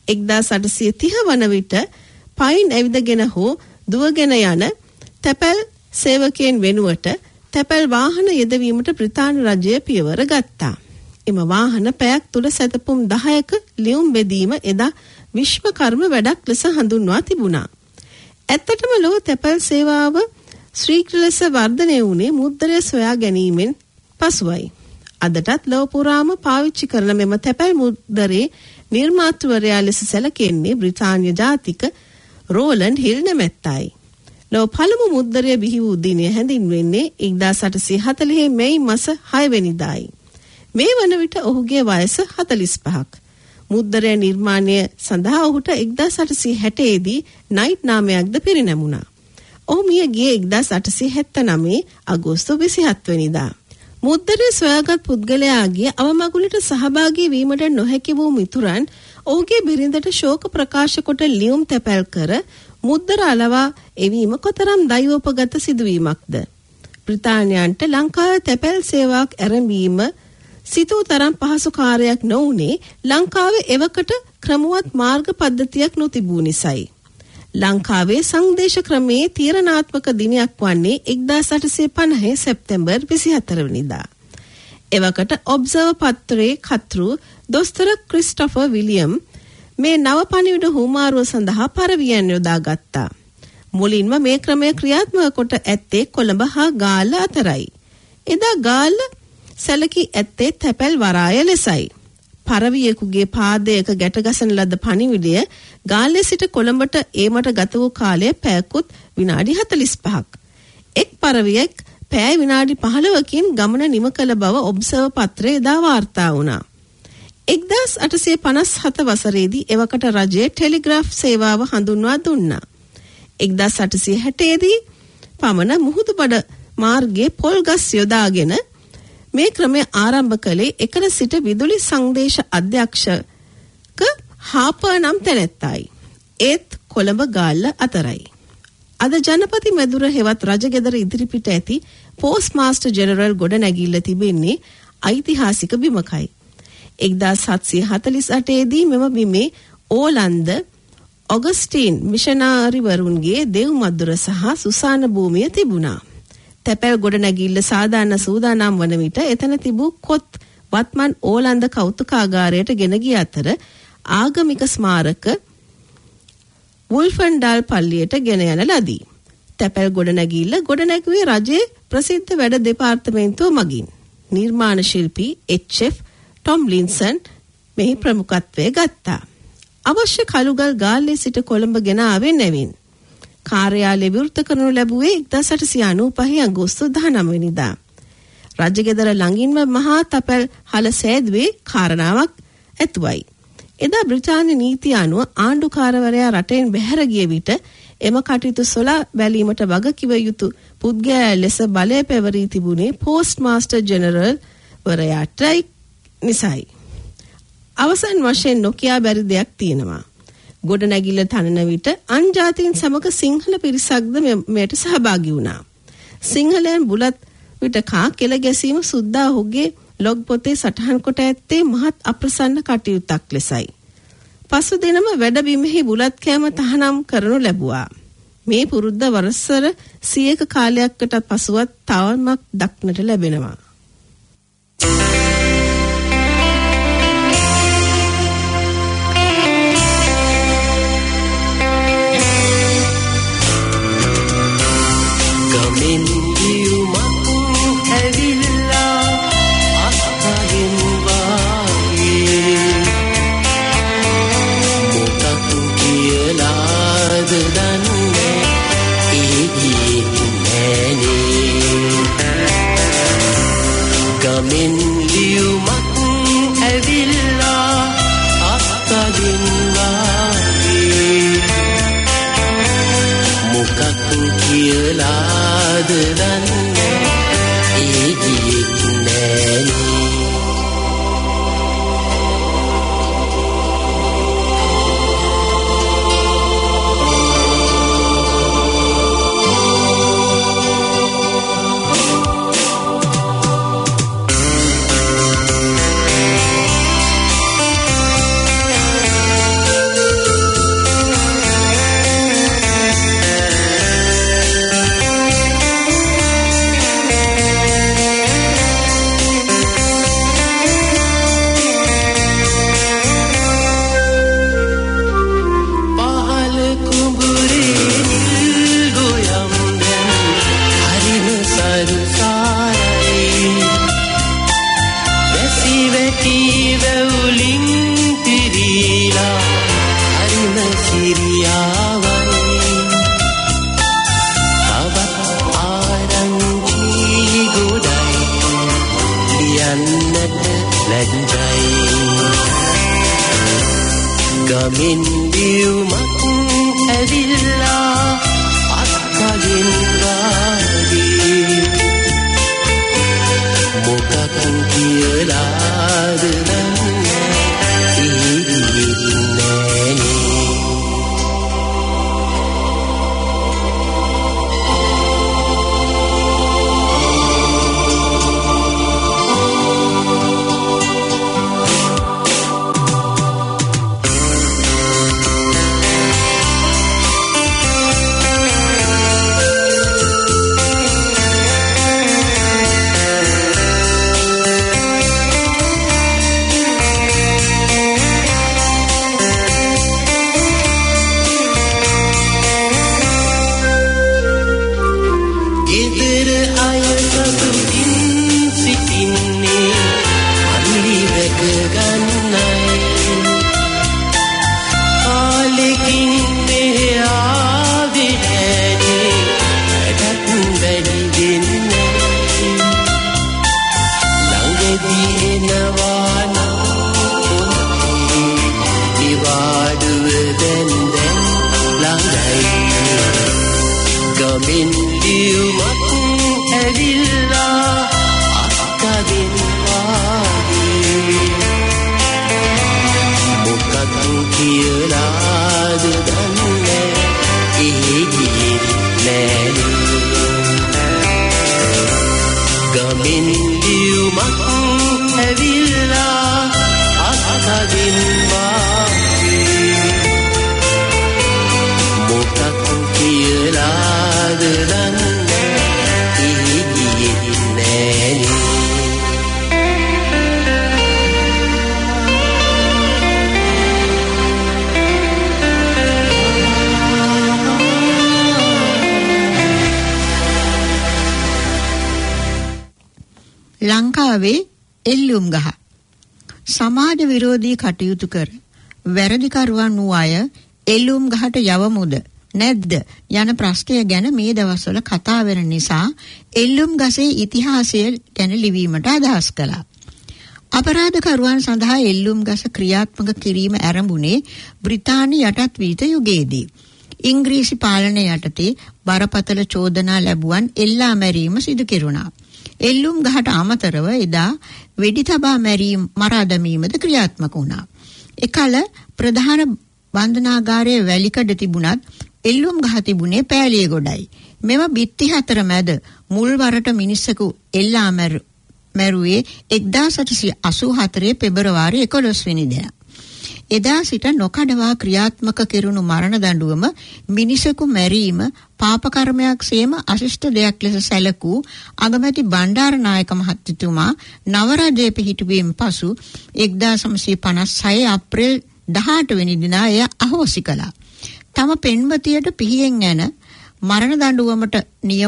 එක්දාස් අටසිය තිහ වන විට පයින් ඇවිදගෙන හෝ දුවගෙන යන තැපැල් සේවකයන් වෙනුවට තැපැල් වාහන යෙදවීමට බ්‍රිතාන්‍ය රජය පියවර ගත්තා. එම වාහන පැයක් තුළ සැතපුම් දහයක ලියුම් බෙදීම එදා විශ්වකර්ම වැඩක් ලෙස හඳුන්වා තිබුණා. ඇත්තටම ලොව තැපැල් සේවාව ශ්‍රීඝ්‍ර ලෙස වර්ධනය වුණේ මුද්‍රණය සොයා ගැනීමෙන් පසුවයි. අදටත් ලොව පුරාම පාවිච්චි කරන මෙම තැපැල් මුද්‍රණයේ නිර්මාතෘවරයා ලෙස සැලකෙන්නේ බ්‍රිතාන්‍ය ජාතික රෝලන්ඩ් හිල් නැමැත්තයි. ලොව පළමු මුද්‍රණය බිහි වූ දිනය හැඳින්වෙන්නේ එක්දාස් අටසිය හතළිහ මැයි මාස හය වෙනිදායි. මේ වන විට ඔහුගේ වයස හතළිස් පහක්. මුද්‍රණය නිර්මාණය සඳහා ඔහුට එක්දාස් අටසිය හැට දී නයිට් නාමයක්ද පිරිනැමුණා. ඔහු මිය ගියේ එක්දාස් අටසිය හැත්තනවය අගෝස්තු විසිහත් වෙනිදා. මුද්‍රණය සොයාගත් පුද්ගලයාගේ අවමගුලට සහභාගී වීමට නොහැකි වූ මිතුරන් ඔහුගේ බිරිඳට ශෝක ප්‍රකාශ කොට ලියුම් තැපැල් කර මුද්දර අලවා එවීම කොතරම් දෛවෝපගත සිදුවීමක්ද. බ්‍රිතාන්‍යයන්ට ලංකාවේ තැපැල් සේවාවක් ආරම්භීම සිතූ තරම් පහසු කාර්යයක් නොවුනේ ලංකාවේ එවකට ක්‍රමවත් මාර්ග පද්ධතියක් නොතිබූ නිසයි. ලංකාවේ සංදේශ ක්‍රමයේ තීරණාත්මක දිනයක් වන්නේ එක්දාස් අටසිය පනහ සැප්තැම්බර් විසිහතර වෙනිදා. එවකට ඔබ්සර්වර් පත්‍රයේ කතෘ දොස්තර ක්‍රිස්ටොෆර් විලියම් මේ නව පණිවිඩ හුමාරුව සඳහා පරවියන් යොදා ගත්තා. මුලින්ම මේ ක්‍රමය ක්‍රියාත්මක කොට ඇත්තේ කොළඹ හා ගාල්ල අතරයි. එදා ගාල්ල සැලකී ඇත්තේ තැපැල් වරාය ලෙසයි. පරවියෙකුගේ පාදයක ගැටගසන ලද පණිවිඩය ගාල්ලේ සිට කොළඹට ඒමට ගත වූ කාලය පැයකුත් විනාඩි හතළිස් පහක්. එක් පරවියෙක් පැය විනාඩි පහළොවකින් ගමන නිම කළ බව ඔබ්සර්වර් පත්‍රයේ එදා වාර්තා වුණා. එක්දාස් අටසිය පනස් හත වසරේදී එවකට රජයේ ටෙලිග්‍රාෆ් සේවාව හඳුන්වා දුන්නා. එක්දාස් අටසිය හැට දී පමණ මුහුදුබඩ මාර්ගයේ පොල් ගස් යොදාගෙන මේ ක්‍රමය ආරම්භ කළේ එකල සිට විදුලි සංදේශ අධ්‍යක්ෂක හාපර් නම් තැනැත්තයි. ඒත් කොළඹ ගාල්ල අතරයි. අද ජනපති මැදුර හෙවත් රජගෙදර ඉදිරිපිට ඇති පෝස්ට් මාස්ටර් ජෙනරල් ගොඩනැගිල්ල තිබෙන්නේ ඓතිහාසික බිමකයි. එක්දාස් හත්සිය හතළිස් අට දී මෙම බිමේ ඕලන්ද ඔගස්ටින් මිෂනාරිවරුන්ගේ දෙව් මදුර සහ සුසාන භූමිය තිබුණා. තැපැල් ගොඩනැගිල්ල සාධාරණ සූදානම් වන විට එතන තිබූ කොත් වත්මන් ඕලන්ද කෞතුකාගාරයට ගෙන ගිය අතර ආගමික ස්මාරක වුල්ෆන්ඩාල් පල්ලියට ගෙන යන ලදී. තැපැල් ගොඩනැගිල්ල ගොඩනැගුවේ රජයේ ප්‍රසිද්ධ වැඩ දෙපාර්තමේන්තුව මගින්. නිර්මාණ ශිල්පී එච් එෆ් ටොම්ලින්සන් මෙහි ප්‍රමුඛත්වය ගත්තා. අවශ්‍ය කළුගල් ගාල්ලේ සිට කොළඹ ගෙන ආවේ නැවින්. කාර්යාලය විවෘත කරනු ලැබුවේ එක්දාස් අටසිය අනූපහ අගෝස්තු දහනවය වෙනිදා. රජගෙදර ළඟින්ම මහා තැපැල් හල සෑදුවේ කාරණාවක් ඇතුවයි. එදා බ්‍රිතාන්‍ය නීතිය අනුව ආණ්ඩුකාරවරයා රටෙන් බැහැර ගිය විට එම කටයුතු සොලා බැලීමට වගකිව යුතු පුද්ගලයා ලෙස බලය පැවරී තිබුණේ පෝස්ට් මාස්ටර් ජෙනරල් වරයාටයි නිසයි. අවසන් වශයෙන් නොකියා බැරි දෙයක් තියෙනවා. ගොඩනැගිල්ල තනන විට අන්ජාතීන් සමග සිංහල පිරිසක්ද මෙයට සහභාගී වුණා. සිංහලයන් බුලත් විට කා කෙල ගැසීම සුද්දා ඔහුගේ ලොග් පොතේ සටහන් කොට ඇත්තේ මහත් අප්‍රසන්න කටයුත්තක් ලෙසයි. පසු දිනම වැඩබිමෙහි බුලත් කෑම තහනම් කරනු ලැබුවා. මේ පුරුද්ද වසර සියයක කාලයකට පසුවත් තවමත් දක්නට ලැබෙනවා. ගමින් දියුමක් ඇවිල්ලා අත්කලින් වාගේ මොකක් කියලාද දන්නේ ඉන්නේ ගමින් දියුමක් ඇවිල්ලා අත්කලින් වාගේ මොකක් කියලාද දන්නේ ඉන්නේ ගමින් දියුමක් ඇවිල්ලා අත්කලින් වාගේ මොකක් කියලාද දන්නේ ඉන්නේ ලංකාවේ එල්ලුම් ගහ සමාජ විරෝධී කටයුතු කර වැරදිකරුවන් වූ අය එල්ලුම් ගහට යවමුද නැද්ද යන ප්‍රශ්නය ගැන මේ දවස්වල කතා වෙන නිසා එල්ලුම් ගසේ ඉතිහාසය ගැන ලිවීමට අදහස් කළා. අපරාධකරුවන් සඳහා එල්ලුම් ගස ක්‍රියාත්මක කිරීම ආරම්භුනේ බ්‍රිතාන්‍ය යටත් වීත යුගයේදී. ඉංග්‍රීසි පාලනය යටතේ බරපතල චෝදනා ලැබුවන් එල්ලා මැරීම සිදු කෙරුණා. එල්ලුම් ගහට අමතරව එදා වෙඩි තබා මැරීම මරා දැමීමද ක්‍රියාත්මක වුණා. එකල ප්‍රධාන බන්ධනාගාරයේ වැලිකඩ තිබුණත් එල්ලුම් ගහ තිබුණේ පෑලිය ගොඩයි. මෙම බිත්ති හතර මැද මුල්වරට මිනිසෙකු එල්ලා මැරුවේ එක්දාස් අටසිය අසූ හතරේ පෙබරවාරි එකොළොස් වෙනිදා. එදා සිට නොකඩවා ක්‍රියාත්මක කෙරුණු මරණ දඬුවම මිනිසෙකු මැරීම පාප කර්මයක් සේම අශිෂ්ට දෙයක් ලෙස සැලකූ අගමැති බණ්ඩාරනායක මහත්මතුමා නව රජයේ පිහිටුවීම පසු එක්දාස් නවසිය පනස් හය අප්‍රේල් දහඅට වෙනි දිනා එය අහෝසි කළා. තම පෙම්වතියට පිහියෙන් යන මරණ දඬුවමට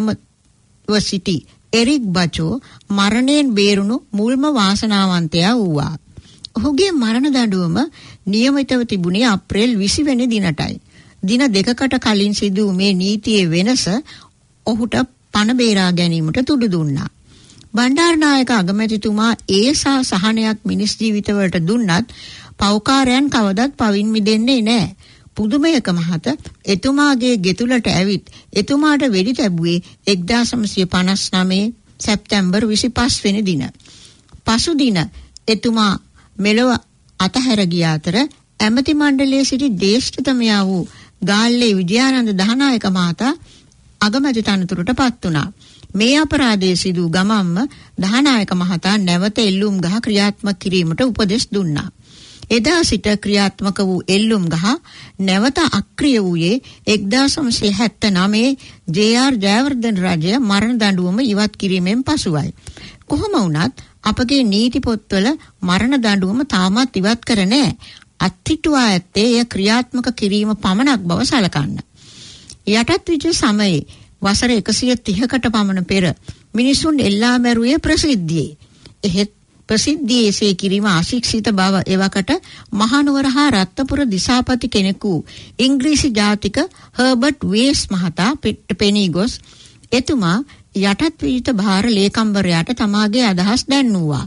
නියමව සිටි එරික් බචෝ මරණයෙන් බේරුණු මුල්ම වාසනාවන්තයා වූවා. ඔහුගේ මරණ දඬුවම නියමිතව තිබුණේ අප්‍රේල් විසි වෙනි දිනටයි. දින දෙකකට කලින් සිදු වූ මේ නීතියේ වෙනස ඔහුට පණ බේරා ගැනීමට තුඩු දුන්නා. බණ්ඩාරනායක අගමැතිතුමා ඒසා සහනයක් මිනිස් ජීවිතවලට දුන්නත් පෞකාරයන් කවදත් පවින් මිදෙන්නේ නැහැ. පුදුමයක මහත එතුමාගේ ගෙතුලට ඇවිත් එතුමාට වෙඩි තැබුවේ එක්දාස් නවසිය පනස් නවය සැප්තැම්බර් විසිපස් වෙනි දින. පසු දින එතුමා මෙලොව අතහැර ගිය අතර ඇමති මණ්ඩලයේ සිටි ජ්‍යෙෂ්ඨතමයා වූ ගාල්ලේ විජයානන්ද දහනායක මහතා අගමැති තනතුරට පත් වුණා. මේ අපරාධයේ සිදු ගමම්ම දහනායක මහතා නැවත එල්ලුම් ගහ ක්‍රියාත්මක කිරීමට උපදෙස් දුන්නා. එදා සිට ක්‍රියාත්මක වූ එල්ලුම් ගහ නැවත අක්‍රිය වූයේ එක්දාස් නවසිය හැත්තෑ නවයේ ජේ.ආර්. ජයවර්ධන රජය මරණ දඬුවම ඉවත් කිරීමෙන් පසුවයි. කොහොම වුණත් අපගේ නීති පොත්වල මරණ දඬුවම තාමත් ඉවත් කර නැහැ. අත්හිටුවා ඇත්තේ එය ක්‍රියාත්මක කිරීම පමණක් බව සලකන්න. යටත් විජය සමයේ වසර එකසිය තිහකට පමණ පෙර මිනිසුන් එල්ලා මැරුවේ ප්‍රසිද්ධියේ. එහෙත් ප්‍රසිද්ධියේ සේ කිරීම අශික්ෂිත බව එවකට මහනුවර හා රත්නපුර දිසාපති කෙනෙකු ඉංග්‍රීසි ජාතික හර්බර්ට් වේස් මහතා පෙනී ගොස් එතුමා යටත් විජිත භාර ලේකම්වරයාට තමාගේ අදහස් දැන්වුවා.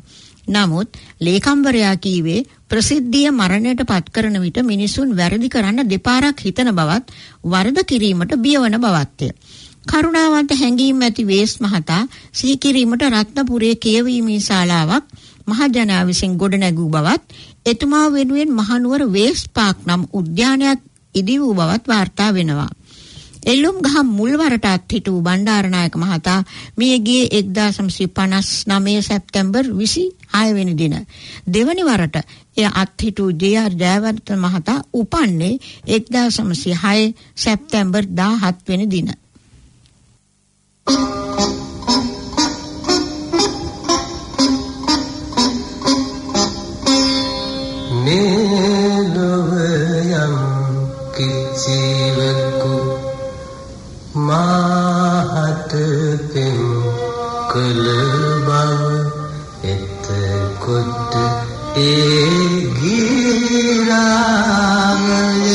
නමුත් ලේකම්වරයා කීවේ ප්‍රසිද්ධිය මරණයට පත් කරන විට මිනිසුන් වැරදි කරන්න දෙපාරක් හිතන බවත් වරද කිරීමට බියවන බවත්ය. කරුණාවන්ත හැඟීම් ඇති වේස් මහතා සිහි කිරීමට රත්නපුරයේ කියවීමේ ශාලාවක් මහජනයා විසින් ගොඩනැගූ බවත් එතුමා වෙනුවෙන් මහනුවර වේස් පාක් නම් උද්‍යානයක් ඉදි වූ බවත් වාර්තා වෙනවා. එල්ලුම් ගහ මුල්වරට අත්හිටු බණ්ඩාරනායක මහතා මියගියේ එක්දාස් නවසිය පනස් නවය සැප්තැම්බර් විසිහය වෙනි දින. දෙවනි වරට එය අත්හිටු ජේ.ආර්. ජයවර්ධන මහතා උපන්නේ එක්දාස් නවසිය හය සැප්තැම්බර් දාහත් වෙනි දින. නේලොවයම් කිසිවකු මාහට පෙම් කළ බව එතකොට ඒ ගිරාමය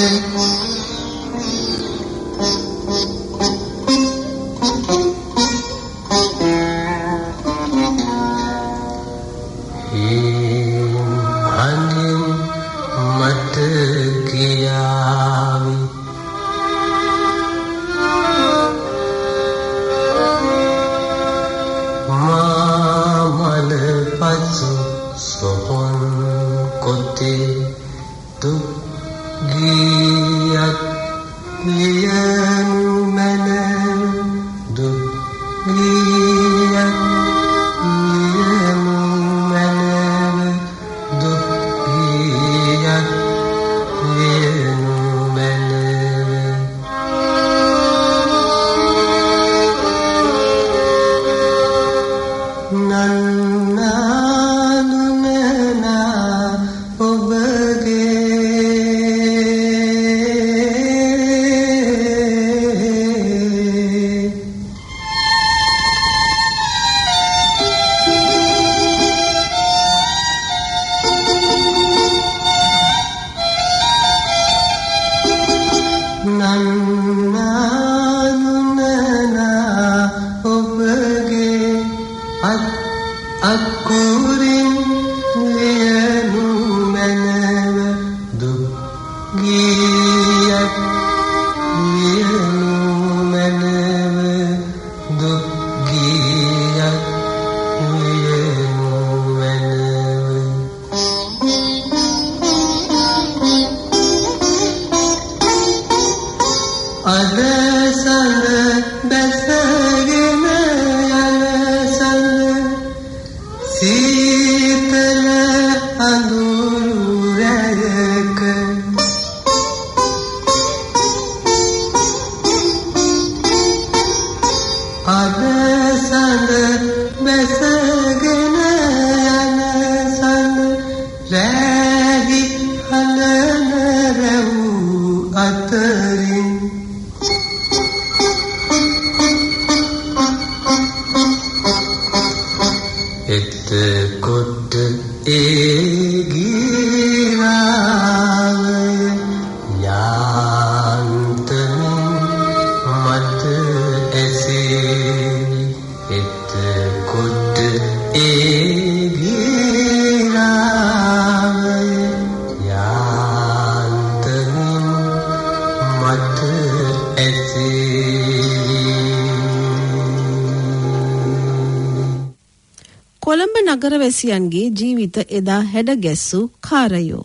කොළඹ නගරවැසියන්ගේ ජීවිත එදා හැඩ ගැස්සූ කාරයෝ.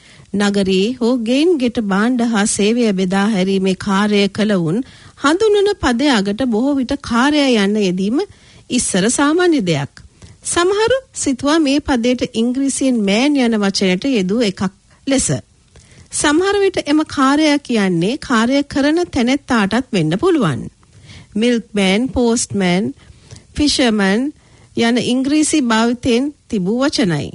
නගරයේ හෝ ගෙයින් ගෙට භාණ්ඩ හා සේවය බෙදා හැරීමේ කාර්යය කළවුන් හඳුන්වන පදය අගට බොහෝ විට කාර්යය යන්න යෙදීම ඉස්සර සාමාන්‍ය දෙයක්. සමහරු සිතුවා මේ පදයට ඉංග්‍රීසියෙන් මෑන් යන වචනයට යෙදූ එකක් ලෙස. සමහර විට එම කාර්යය කියන්නේ කාර්ය කරන තැනැත්තාටත් වෙන්න පුළුවන්. මිල්ක්මෑන්, පෝස්ට්මෑන්, ෆිෂර්මන් යන ඉංග්‍රීසි භාවිතයෙන් තිබූ වචනයි.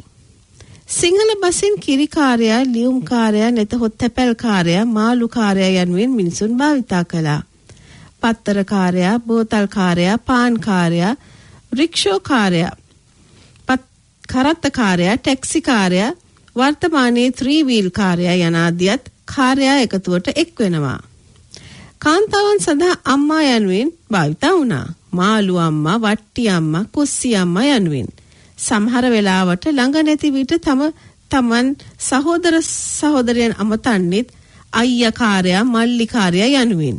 සිංහල බසින් කිරිකාරයා, ලියුම්කාරයා, නැතහොත් තැපැල්කාරයා, මාළුකාරයා යනුවෙන් මිනිසුන් භාවිතා කළා. පත්තරකාරයා, බෝතල්කාරයා, පාන්කාරයා, රික්ෂෝකාරයා, කරත්තකාරයා, ටැක්සිකාරයා, වර්තමානයේ ත්‍රී වීල් කාරයා යන ආදියත් කාර්යා එකතුවට එක් වෙනවා. කාන්තාවන් සඳහා අම්මා යනුවෙන් භාවිතා වුණා. මාළු අම්මා, වට්ටි අම්මා, කුස්සි අම්මා යනුවෙන්. සමහර වෙලාවට ළඟ නැති විට තම තමන් සහෝදර සහෝදරයන් අමතන්නේත් අයියාකාරයා මල්ලිකාරයා යනුවෙන්.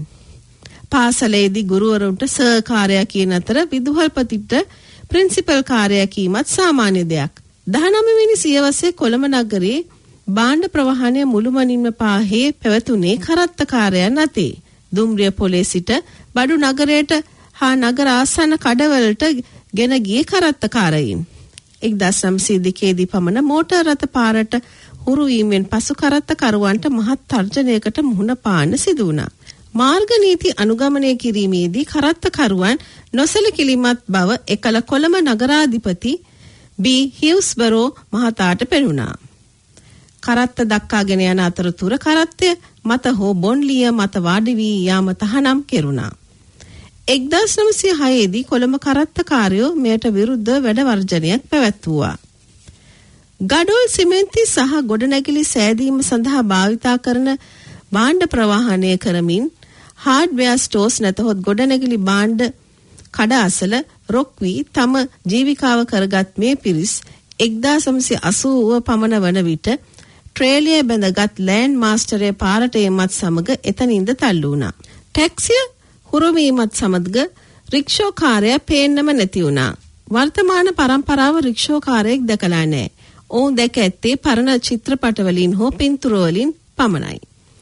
පාසලේදී ගුරුවරුන්ට සර් කාර්යයා කියන අතර විදුහල්පතිට ප්‍රින්සිපල් කාර්යයා කීමත් සාමාන්‍ය දෙයක්. දහනවය වෙනි සියවසේ කොළඹ නගරයේ භාණ්ඩ ප්‍රවාහනය මුළුමනින්ම පාහේ පැවතුනේ කරත්තකාරයන් අතේ. දුම්රිය පොලේ සිට බඩු නගරයට හා නගර ආසන්න කඩවලට ගෙන ගියේ කරත්තකාරයින්. එක්දහස් නවසිය දෙකේ දී පමණ මෝටර් රථ පාරට හුරු වීමෙන් පසු කරත්තකරුවන්ට මහත් තර්ජනයකට මුහුණ පාන්න සිදු වුණා. මාර්ග නීති අනුගමනය කිරීමේදී කරත්තකරුවන් නොසැලකිලිමත් බව එකල කොළඹ නගරාධිපති බී හිව්ස්බරෝ මහතාට පෙනුණා. කරත්ත දක්කාගෙන යන අතරතුර කරත්තය මත හෝ බොන්ලිය මත වාඩි වී යාම තහනම් කෙරුණා. එක්දහස් නවසිය හය දී කොළඹ කරත්තකාරයෝ මෙයට විරුද්ධ වැඩ වර්ජනයක් පැවැත්වුවා. ගඩොල් සිමෙන්ති සහ ගොඩනැගිලි සෑදීම සඳහා භාවිතා කරන භාණ්ඩ ප්‍රවාහනය කරමින් හાર્ඩ්වෙයාර් ස්ටෝර්ස් නැතහොත් ගොඩනැගිලි භාණ්ඩ කඩ අසල රොක් වී තම ජීවිකාව කරගත් මේ පිරිස් එක්දහස් නවසිය අසූව පමණ වන විට ට්‍රේලිය බැඳගත් ලෑන්ඩ් මාස්ටරේ පාරට එමත් සමග එතනින්ද තල්ලු වුණා. ටැක්සිය හුරුවීමත් සමග රික්ෂෝකාරයා පේන්නම නැති වුණා. වර්තමාන පරම්පරාව රික්ෂෝකාරයෙක් දැකලා නැහැ. ඔවුන් දැක ඇත්තේ පරණ චිත්‍රපටවලින් හෝ පින්තූරවලින් පමණයි.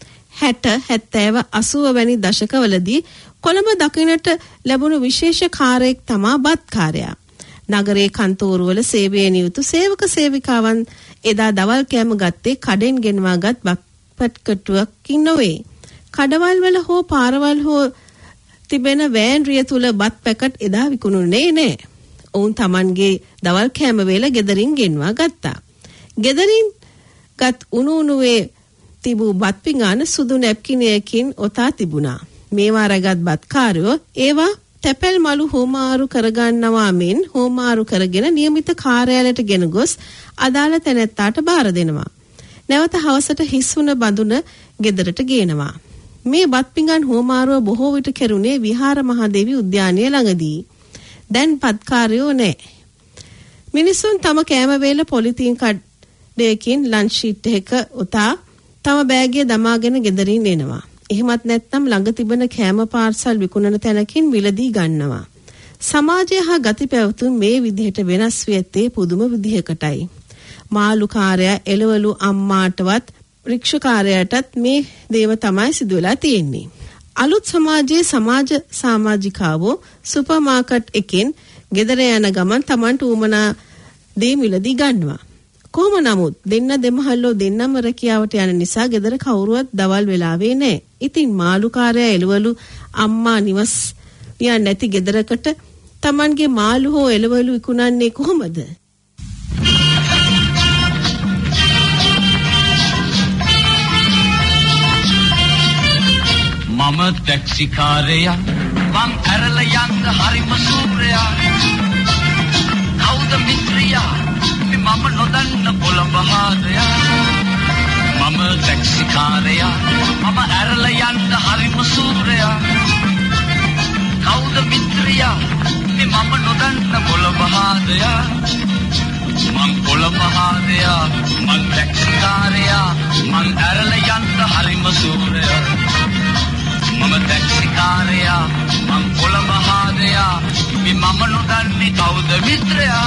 හැට හැත්තෑව අසූව වැනි දශකවලදී කොළඹ දකින්නට ලැබුණු විශේෂ කාර්යයක් තමා බත්කාරයා. නගරයේ කන්තෝරුවල සේවයේ නියුතු සේවක සේවිකාවන් එදා දවල් කෑම ගත්තේ කඩෙන් ගෙනවාගත් බත්පත්කටුවකින් නොවේ. කඩවල් වල හෝ පාරවල් හෝ තිබෙන වෑන් රිය තුල බත් පැකට් එදා විකුණුනේ නැහැ. ඔවුන් Tamanගේ දවල් කෑම වේල ගෙදරින් ගෙන්වා ගත්තා. ගෙදරින් ගත් උණු උණුවේ තිබූ බත් පිඟාන සුදු නැප්කිනයකින් ඔතා තිබුණා. මේවා රැගත් බත්කාරයෝ ඒවා තැපැල් මලු හෝමාරු කරගන්නවා මෙන් හෝමාරු කරගෙන નિયમિત කාර්යාලයට ගෙන ගොස් අදාළ තැනැත්තාට බාර දෙනවා. නැවත හවසට හිස්වුන බඳුන ගෙදරට ගේනවා. මේ බත් පිඟන් හෝමාරුව බොහෝ විට කෙරුණේ විහාර මහදේවි උද්‍යානය ළඟදී. දැන් පත්කාරයෝ නැහැ. මිනිසුන් තම කෑම වේල පොලිතීන් කඩයකින් ලන්ච් ෂීට් එක උතා තම බෑගය දමාගෙන ගෙදරින් එනවා. එහෙමත් නැත්නම් ළඟ තිබෙන කෑම පාර්සල් විකුණන තැනකින් මිලදී ගන්නවා. සමාජය හා ගති පැවතුම් මේ විදිහට වෙනස් වෙත්තේ පුදුම විදිහකටයි. මාළුකාරයා එළවලු අම්මාටවත් රික්ෂාකාරයාටත් මේ දේව තමයි සිදු වෙලා තියෙන්නේ. අලුත් සමාජයේ සමාජ සමාජිකාවෝ සුපර් මාකට් එකෙන් ගෙදර යන ගමන් Tamanට උමනා දේ මිලදී ගන්නවා. කොහොම නමුත් දෙන්න දෙමහල්ලෝ දෙන්නම රැකියාවට යන නිසා ගෙදර කවුරුවත් දවල් වෙලාවේ නැහැ. ඉතින් මාළුකාරයා එළවලු අම්මා නිවස් යන්නේ නැති ගෙදරකට Tamanගේ මාළු හෝ එළවලු විකුණන්නේ කොහොමද? මම ටැක්සිකාරයා මං ඇරලා යන්න හරිම සූරයා කවුද මිත්‍රයා මේ මම නොදන්න කොළඹ හාදයා මම ටැක්සිකාරයා මම ඇරලා යන්න හරිම සූරයා කවුද මිත්‍රයා මේ මම නොදන්න කොළඹ හාදයා මං කොළඹ හාදයා මං ටැක්සිකාරයා මං ඇරලා යන්න හරිම සූරයා මම ටැක්සිකාරයා මං කොළඹ හාදයා මේ මම නොදන්නේ කවුද මිත්‍රයා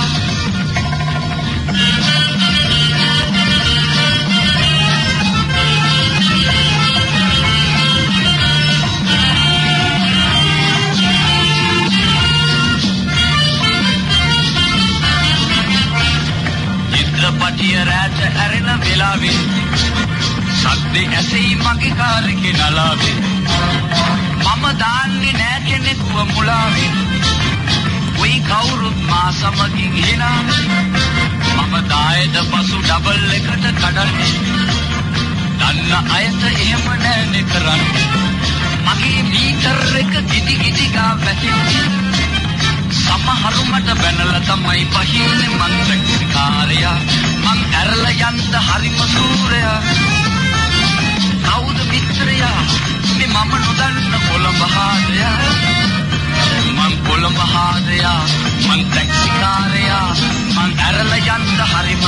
චිත්‍රපටිය රැට ඇරෙන වෙලාවේ සද්දේ ඇසෙයි මගේ කාරේ නලාවේ මම දාන්නේ නෑ කෙනෙකුව මුලාවේ ඔයි කවුරුත් මා සමගින් හිනා මම දායද පසු ඩබල් එකට කඩන්නේ දන්න අයට එහෙම නෑනේ කරන්නේ මගේ මීටර් එක ගිඩි ගිඩි ගා වැටෙන්නේ සමහරු මට බැනලා තමයි පහින්නේ මං ටැක්සිකාරයා මං ඇරලා යන්න හරිම සූරයා කවුද මිත්‍රයා මේ මම නොදන්න කොළඹ හාදයා මං කොළඹ හාදයා මං ටැක්සිකාරයා මං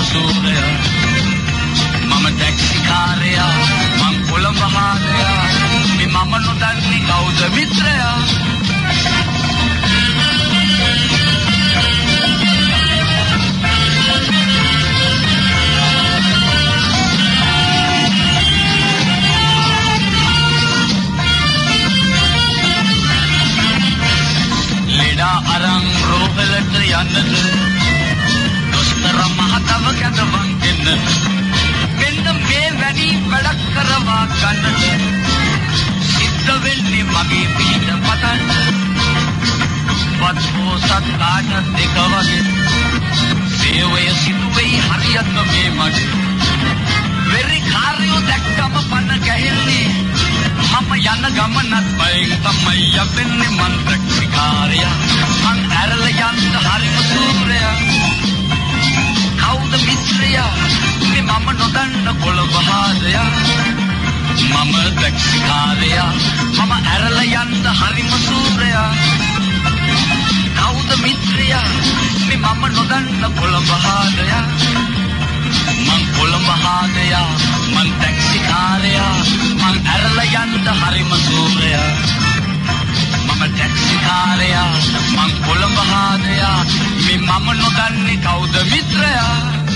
සූරයා මම ටැක්සි කාරයා මං කොළඹ හාදයා මේ මම නොදන්නේ කවුද මිත්‍රයා අරන් රෝහලට යන්නද දොස්තර මහතව කැඳවන් දෙන්න මෙන්න මේ වැඩි වැඩක් කරවා ගන්නද සිද්ධ වෙන්නේ මගේ පිට පතන්න වත්පොසත් කාට දෙක වගේ සේවය සිදුවෙයි හරියට මේ මගේ වෙරි කාර්යෝ දැක්කම පන්න ගැහෙන්නේ මම යන ගමනත් බයෙන් තමයි යපෙන්නේ මන් ටැක්සිකාරයා මං ඇරල යන්න හරිම සූරයා කවුද මිත්‍රයා මේ මම නොදන්න කොළඹ හාදයා මම ටැක්සිකාරයා මම ඇරල යන්න හරිම සූරයා කවුද මිත්‍රයා මේ මම නොදන්න කොළඹ හාදයා මං කොළඹ හාදයා මං ටැක්සිකාරයා මං ඇරල යන්න හරිම සූරයා මම ටැක්සිකාරයා මං කොළඹ හාදයා මේ මම නොදන්නේ කවුද මිත්‍රයා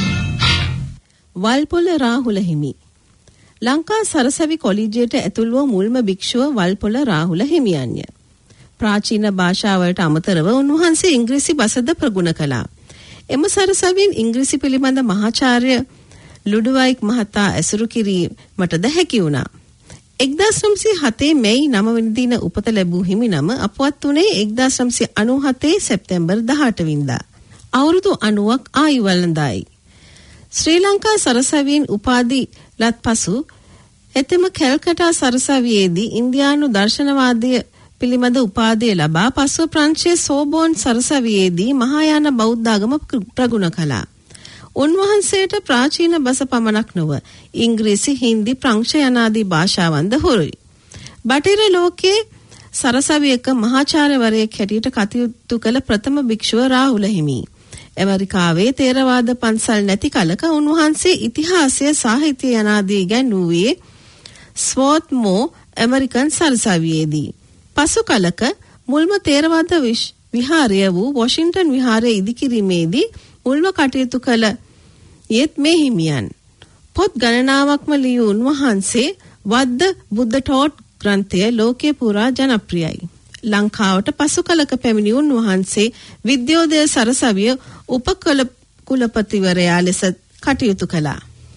වල්පොල රාහුල හිමි ලංකා සරසවි කොලීජයට ඇතුළු වූ මුල්ම භික්ෂුව වල්පොල රාහුල හිමියන්ය. ප්‍රාචීන භාෂාවලට අමතරව උන්වහන්සේ ඉංග්‍රීසි බසද ප්‍රගුණ කළා. එම සරසවින් ඉංග්‍රීසි පිළිබඳ මහාචාර්ය ලුඩුවයික් මහතා ඇසුරු කිරීමටද හැකි වුණා. එක්දාස් නවසිය හතේ මැයි නව වෙනි දින උපත ලැබූ හිමි නම අපවත් වුණේ එක්දාස් නවසිය අනූහතේ සැප්තැම්බර් දහඅට වෙනිදා. අවුරුදු අනූවක් ආයු වළඳයි. ශ්‍රී ලංකා සරසවියෙන් උපාධි ලත් පසු එතෙම කැල්කටා සරසවියේදී ඉන්දියානු දර්ශනවාදය පිළිබඳ උපාධිය ලබා පසුව ප්‍රංශයේ සෝබෝන් සරසවියේදී මහායාන බෞද්ධ ආගම ප්‍රගුණ කළා. උන්වහන්සේට ප්‍රාචීන බස පමණක් නොව ඉංග්‍රීසි, හින්දි, ප්‍රංශ යනාදී භාෂාවන්ද හුරුයි. බටහිර ලෝකයේ සරසවියක මහාචාර්යවරයෙක් හැටියට කටයුතු කළ ප්‍රථම භික්ෂුව රාහුල හිමි. ඇමරිකාවේ තේරවාද පන්සල් නැති කලක උන්වහන්සේ ඉතිහාසය, සාහිත්‍ය යනාදී ඉගැන්වුවේ ස්වෝත්මෝ ඇමරිකන් සරසවියේදී. පසු කලක මුල්ම තේරවාද විහාරය වූ වොෂින්ටන් විහාරය ඉදිකිරීමේදී මුල්ම කටයුතු කළ යෙත් මේ හිමියන්. පොත් ගණනාවක්ම ලියූ උන්වහන්සේ වද්ද බුද්ධ ටෝට් ග්‍රන්ථය ලෝකයේ පුරා ජනප්‍රියයි. ලංකාවට පසු කලක පැමිණි උන්වහන්සේ විද්‍යෝදය සරසවිය උපකුල කුලපතිවරයා ලෙස කටයුතු කළා.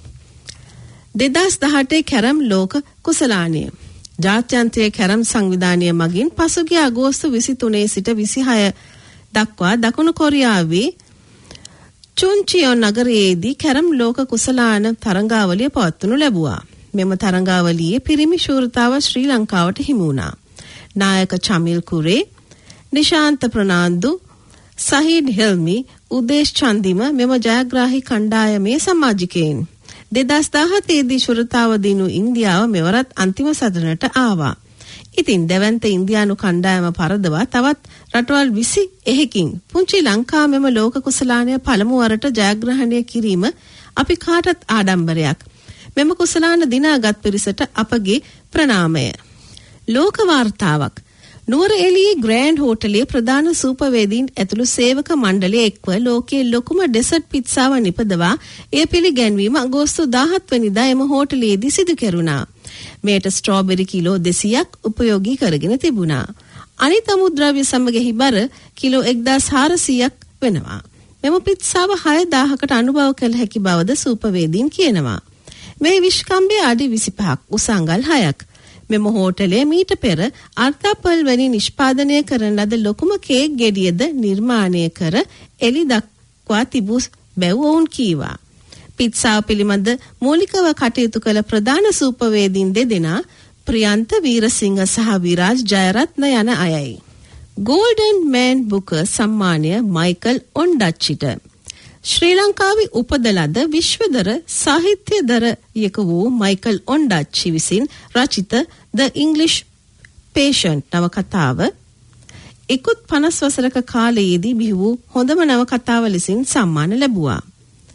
දෙදහස් දහඅටේ කැරම් ලෝක කුසලානය ජාත්‍යන්තර කැරම් සංවිධානය මගින් පසුගිය අගෝස්තු විසිතුනේ සිට විසිහය දක්වා දකුණු කොරියාවේ චුන්චියොන් නගරයේදී කැරම් ලෝක කුසලාන තරඟාවලිය පවත්වනු ලැබුවා. මෙම තරඟාවලියේ පිරිමි ශූරතාව ශ්‍රී ලංකාවට හිමි වුණා. නායක චමිල් කුරේ, නිශාන්ත ප්‍රනාන්දු, සහීඩ් හෙල්මි, උදේශ් චන්දිම මෙම ජයග්‍රාහී කණ්ඩායමේ සමාජිකයින්. දෙදහස් දහහතේ දී ශූරතාව දිනු ඉන්දියාව මෙවරත් අන්තිම සටනට ආවා. ඉතින් දැවැන්ත ඉන්දියානු කණ්ඩායම පරදවා තවත් රටවල් විසි එකකින් පුංචි ලංකාව මෙම ලෝක කුසලානය පළමු වරට ජයග්‍රහණය කිරීම අපි කාටත් ආඩම්බරයක්. මෙම කුසලාන දිනාගත් පිරිසට අපගේ ප්‍රණාමය. ලෝක වාර්තාවක්. නුවර එළියේ ග්‍රෑන්ඩ් හෝටලයේ ප්‍රධාන සූපවේදීන් ඇතුළු සේවක මණ්ඩලය එක්ව ලෝකයේ ලොකුම ඩෙසර්ට් පිට්සාව නිපදවා එය පිළිගැන්වීම අගෝස්තු දහහත් වෙනිදා එම හෝටලයේදී සිදු කෙරුණා. මේට ස්ට්‍රෝබෙරි කිලෝ දෙසීයක් උපයෝගී කරගෙන තිබුණා. අනිත් අමුද්‍රව්‍ය සමග බර කිලෝ එක්දාස් හාරසීයක් වෙනවා. මෙම පිට්සාව හය දාහකට අනුභව කළ හැකි බවද සූපවේදීන් කියනවා. මේ විශ්කම්භය අඩි විසිපහක් උසංගල් හයක්. මෙම හෝටලය මීට පෙර අර්ථපල් වැනි නිෂ්පාදනය කරන ලද ලොකුම කේක් ගෙඩියද නිර්මාණය කර එළි දක්වා තිබූ බැව් ඔවුන් කීවා. පිට්සාව පිළිබඳ මූලිකව කටයුතු කළ ප්‍රධාන සූපවේදීන් දෙදෙනා ප්‍රියන්ත වීරසිංහ සහ විරාජ් ජයරත්න යන අයයි. ගෝල්ඩන් මෑන් බුකර් සම්මානය මයිකල් ඔන්ඩච්චිට. ශ්‍රී ලංකාවේ උපදලද විශ්වදර සාහිත්‍යදරයෙකු වූ මයිකල් ඔන්ඩච්චි විසින් රචිත ද ඉංග්ලිෂ් පේෂන්ට් නවකතාව ඉකුත් පනස් වසරක කාලයේදී බිහි වූ හොඳම නවකතාව ලෙසින් සම්මාන ලැබුවා.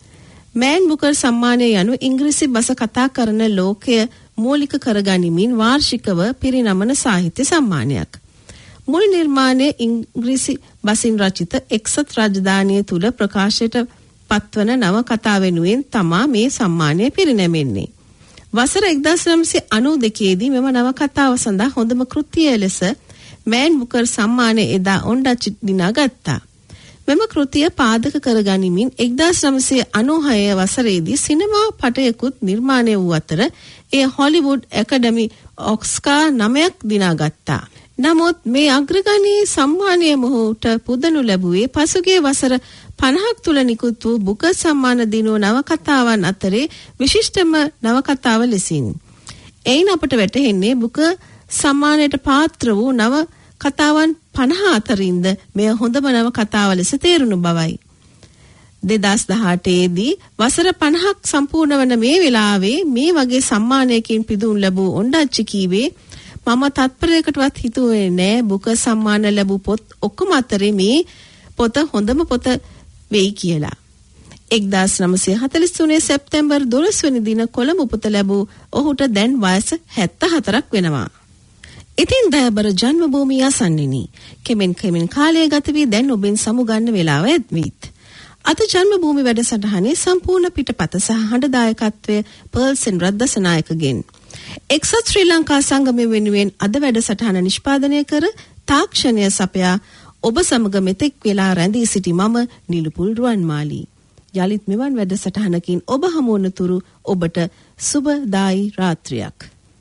මෑන් බුකර් සම්මානය යනු ඉංග්‍රීසි බස කතා කරන ලෝකය මූලික කරගනිමින් වාර්ෂිකව පිරිනමන සාහිත්‍ය සම්මානයක්. මුල් නිර්මාණය ඉංග්‍රීසි බසින් රචිත එක්සත් රාජධානිය තුල ප්‍රකාශයට පත්වන නවකතා වෙනුවෙන් තමා මේ සම්මානය පිරිනැමෙන්නේ. වසර එක්දාස් නවසිය අනූදෙකේ දී මෙම නවකතාව සඳහා හොඳම කෘතිය ලෙස මෑන් බුකර් සම්මානය එදා ඔණ්ඩච්චි දිනා ගත්තා. මෙම කෘතිය පාදක කරගනිමින් එක්දාස් නවසිය අනූහය වසරේදී සිනමා පටයකුත් නිර්මාණය වූ අතර එය හොලිවුඩ් ඇකඩමි ඔස්කා නමයක් දිනා ගත්තා. නමුත් මේ අග්‍රගණී සම්මානය මොහුට පුදනු ලැබුවේ පසුගිය වසර පනහක් තුල නිකුත් වූ බුකර් සම්මාන දිනුව නවකතාවන් අතරේ විශිෂ්ටම නවකතාව ලෙසින්. එයින් අපට වැටහෙන්නේ බුකර් සම්මානයට පාත්‍ර වූ නව කතාවන් පනහ අතරින්ද මෙය හොඳම නවකතාව ලෙස තේරුණු බවයි. දෙදාස් දහඅටේ දී වසර පනහක් සම්පූර්ණ වන මේ වෙලාවේ මේ වගේ සම්මානයකින් පිදුම් ලැබූ ඔණ්ඩච්චි කීවේ මම තත්පරයකටවත් හිතුවේ නෑ බුකර් සම්මාන ලැබූ පොත් ඔක්කොම අතරේ මේ පොත හොඳම පොත වෙයි කියලා. එක්දාස් නවසිය හතළිස් තුනේ සැප්තැම්බර් දොළොස් වෙනි දින කොළඹ උපත ලැබූ ඔහුට දැන් වයස හැත්තෑ හතරක් වෙනවා. ඉතින් දයාබර ජන්මභූමිය අසන්නෙනි. කෙමෙන් කෙමෙන් කාලය ගත වී දැන් ඔබෙන් සමුගන්න වෙලාව ඇද්විත්. අද ජන්මභූමි වැඩසටහනේ සම්පූර්ණ පිටපත සහ හඬ දායකත්වය පර්ල්සන් රද්දසනායකගෙන්. එක්සත් ශ්‍රී ලංකා සංගමය වෙනුවෙන් අද වැඩසටහන නිෂ්පාදනය කර තාක්ෂණය සපයා ඔබ සමග මෙතෙක් වෙලා රැඳී සිටි මම නිලුපුල් රුවන්මාලී. යලිත් මෙවන් වැඩසටහනකින් ඔබ හමු වන තුරු ඔබට සුබදායි රාත්‍රියක්.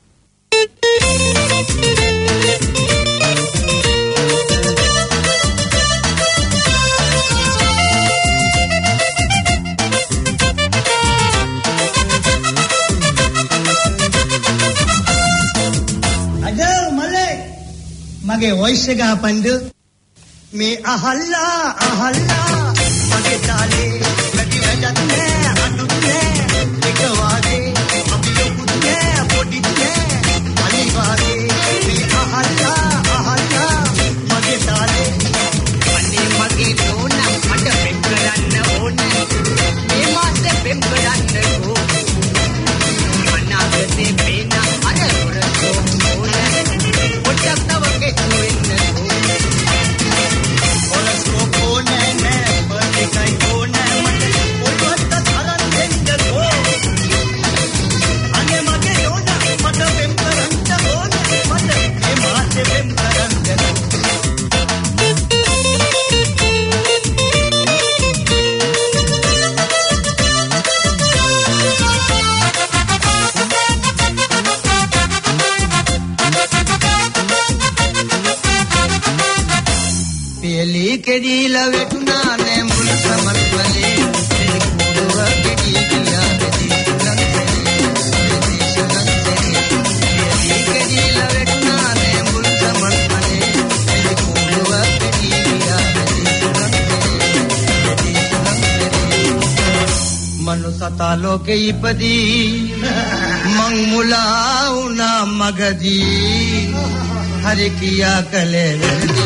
මගේ වොයිස් එක අපන්ද මේ අහල්ලා අහල්ලා මගේ තාලේ වැඩි වැඩක් නෑ අනුත් නෑ එක වාගේ අපි ලොකුත් නෑ පොඩිත් නෑ අලි වාගේ මේ අහල්ලා අහල්ලා මගේ තාලේ අනේ මගේ නෝන මට පෙම් කරන්න ඕනේ මේ මාසේ පෙම් කරන්නකෝ මනාගතේ පේන අර රොරසෝ ඕනේ පොඩ්ඩක් තව කෙට්ටු වෙන්න කෙදීලා වෙටුනා නේ මුල් සමර්පලේ ඒ කුඩුව කෙදී ගියා දෙදී ලංකේ දෙදී ලංකේ කෙදීලා වෙටුනා නේ මුල් සමර්පලේ ඒ කුඩුව කෙදී ගියා දෙදී ලංකේ දෙදී ලංකේ මනුසතා ලෝකේ ඉපදී මං මුලා වුණා මගදී හරි කියා කලේ වෙදී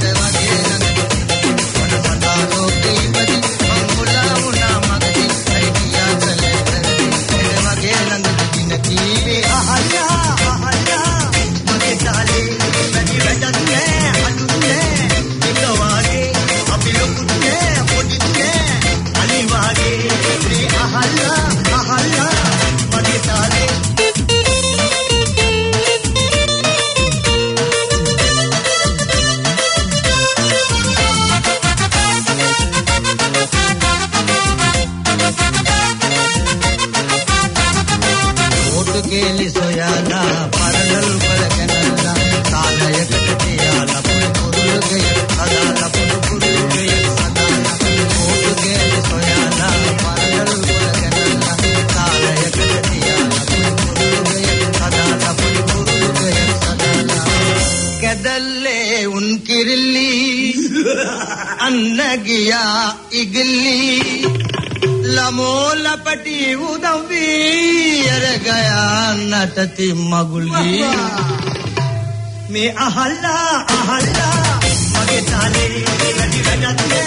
गया इगली लमोलपटी उदवी अर गया नटती मगुली मैं अहल्ला अहल्ला मगे ताले गड़ी गजत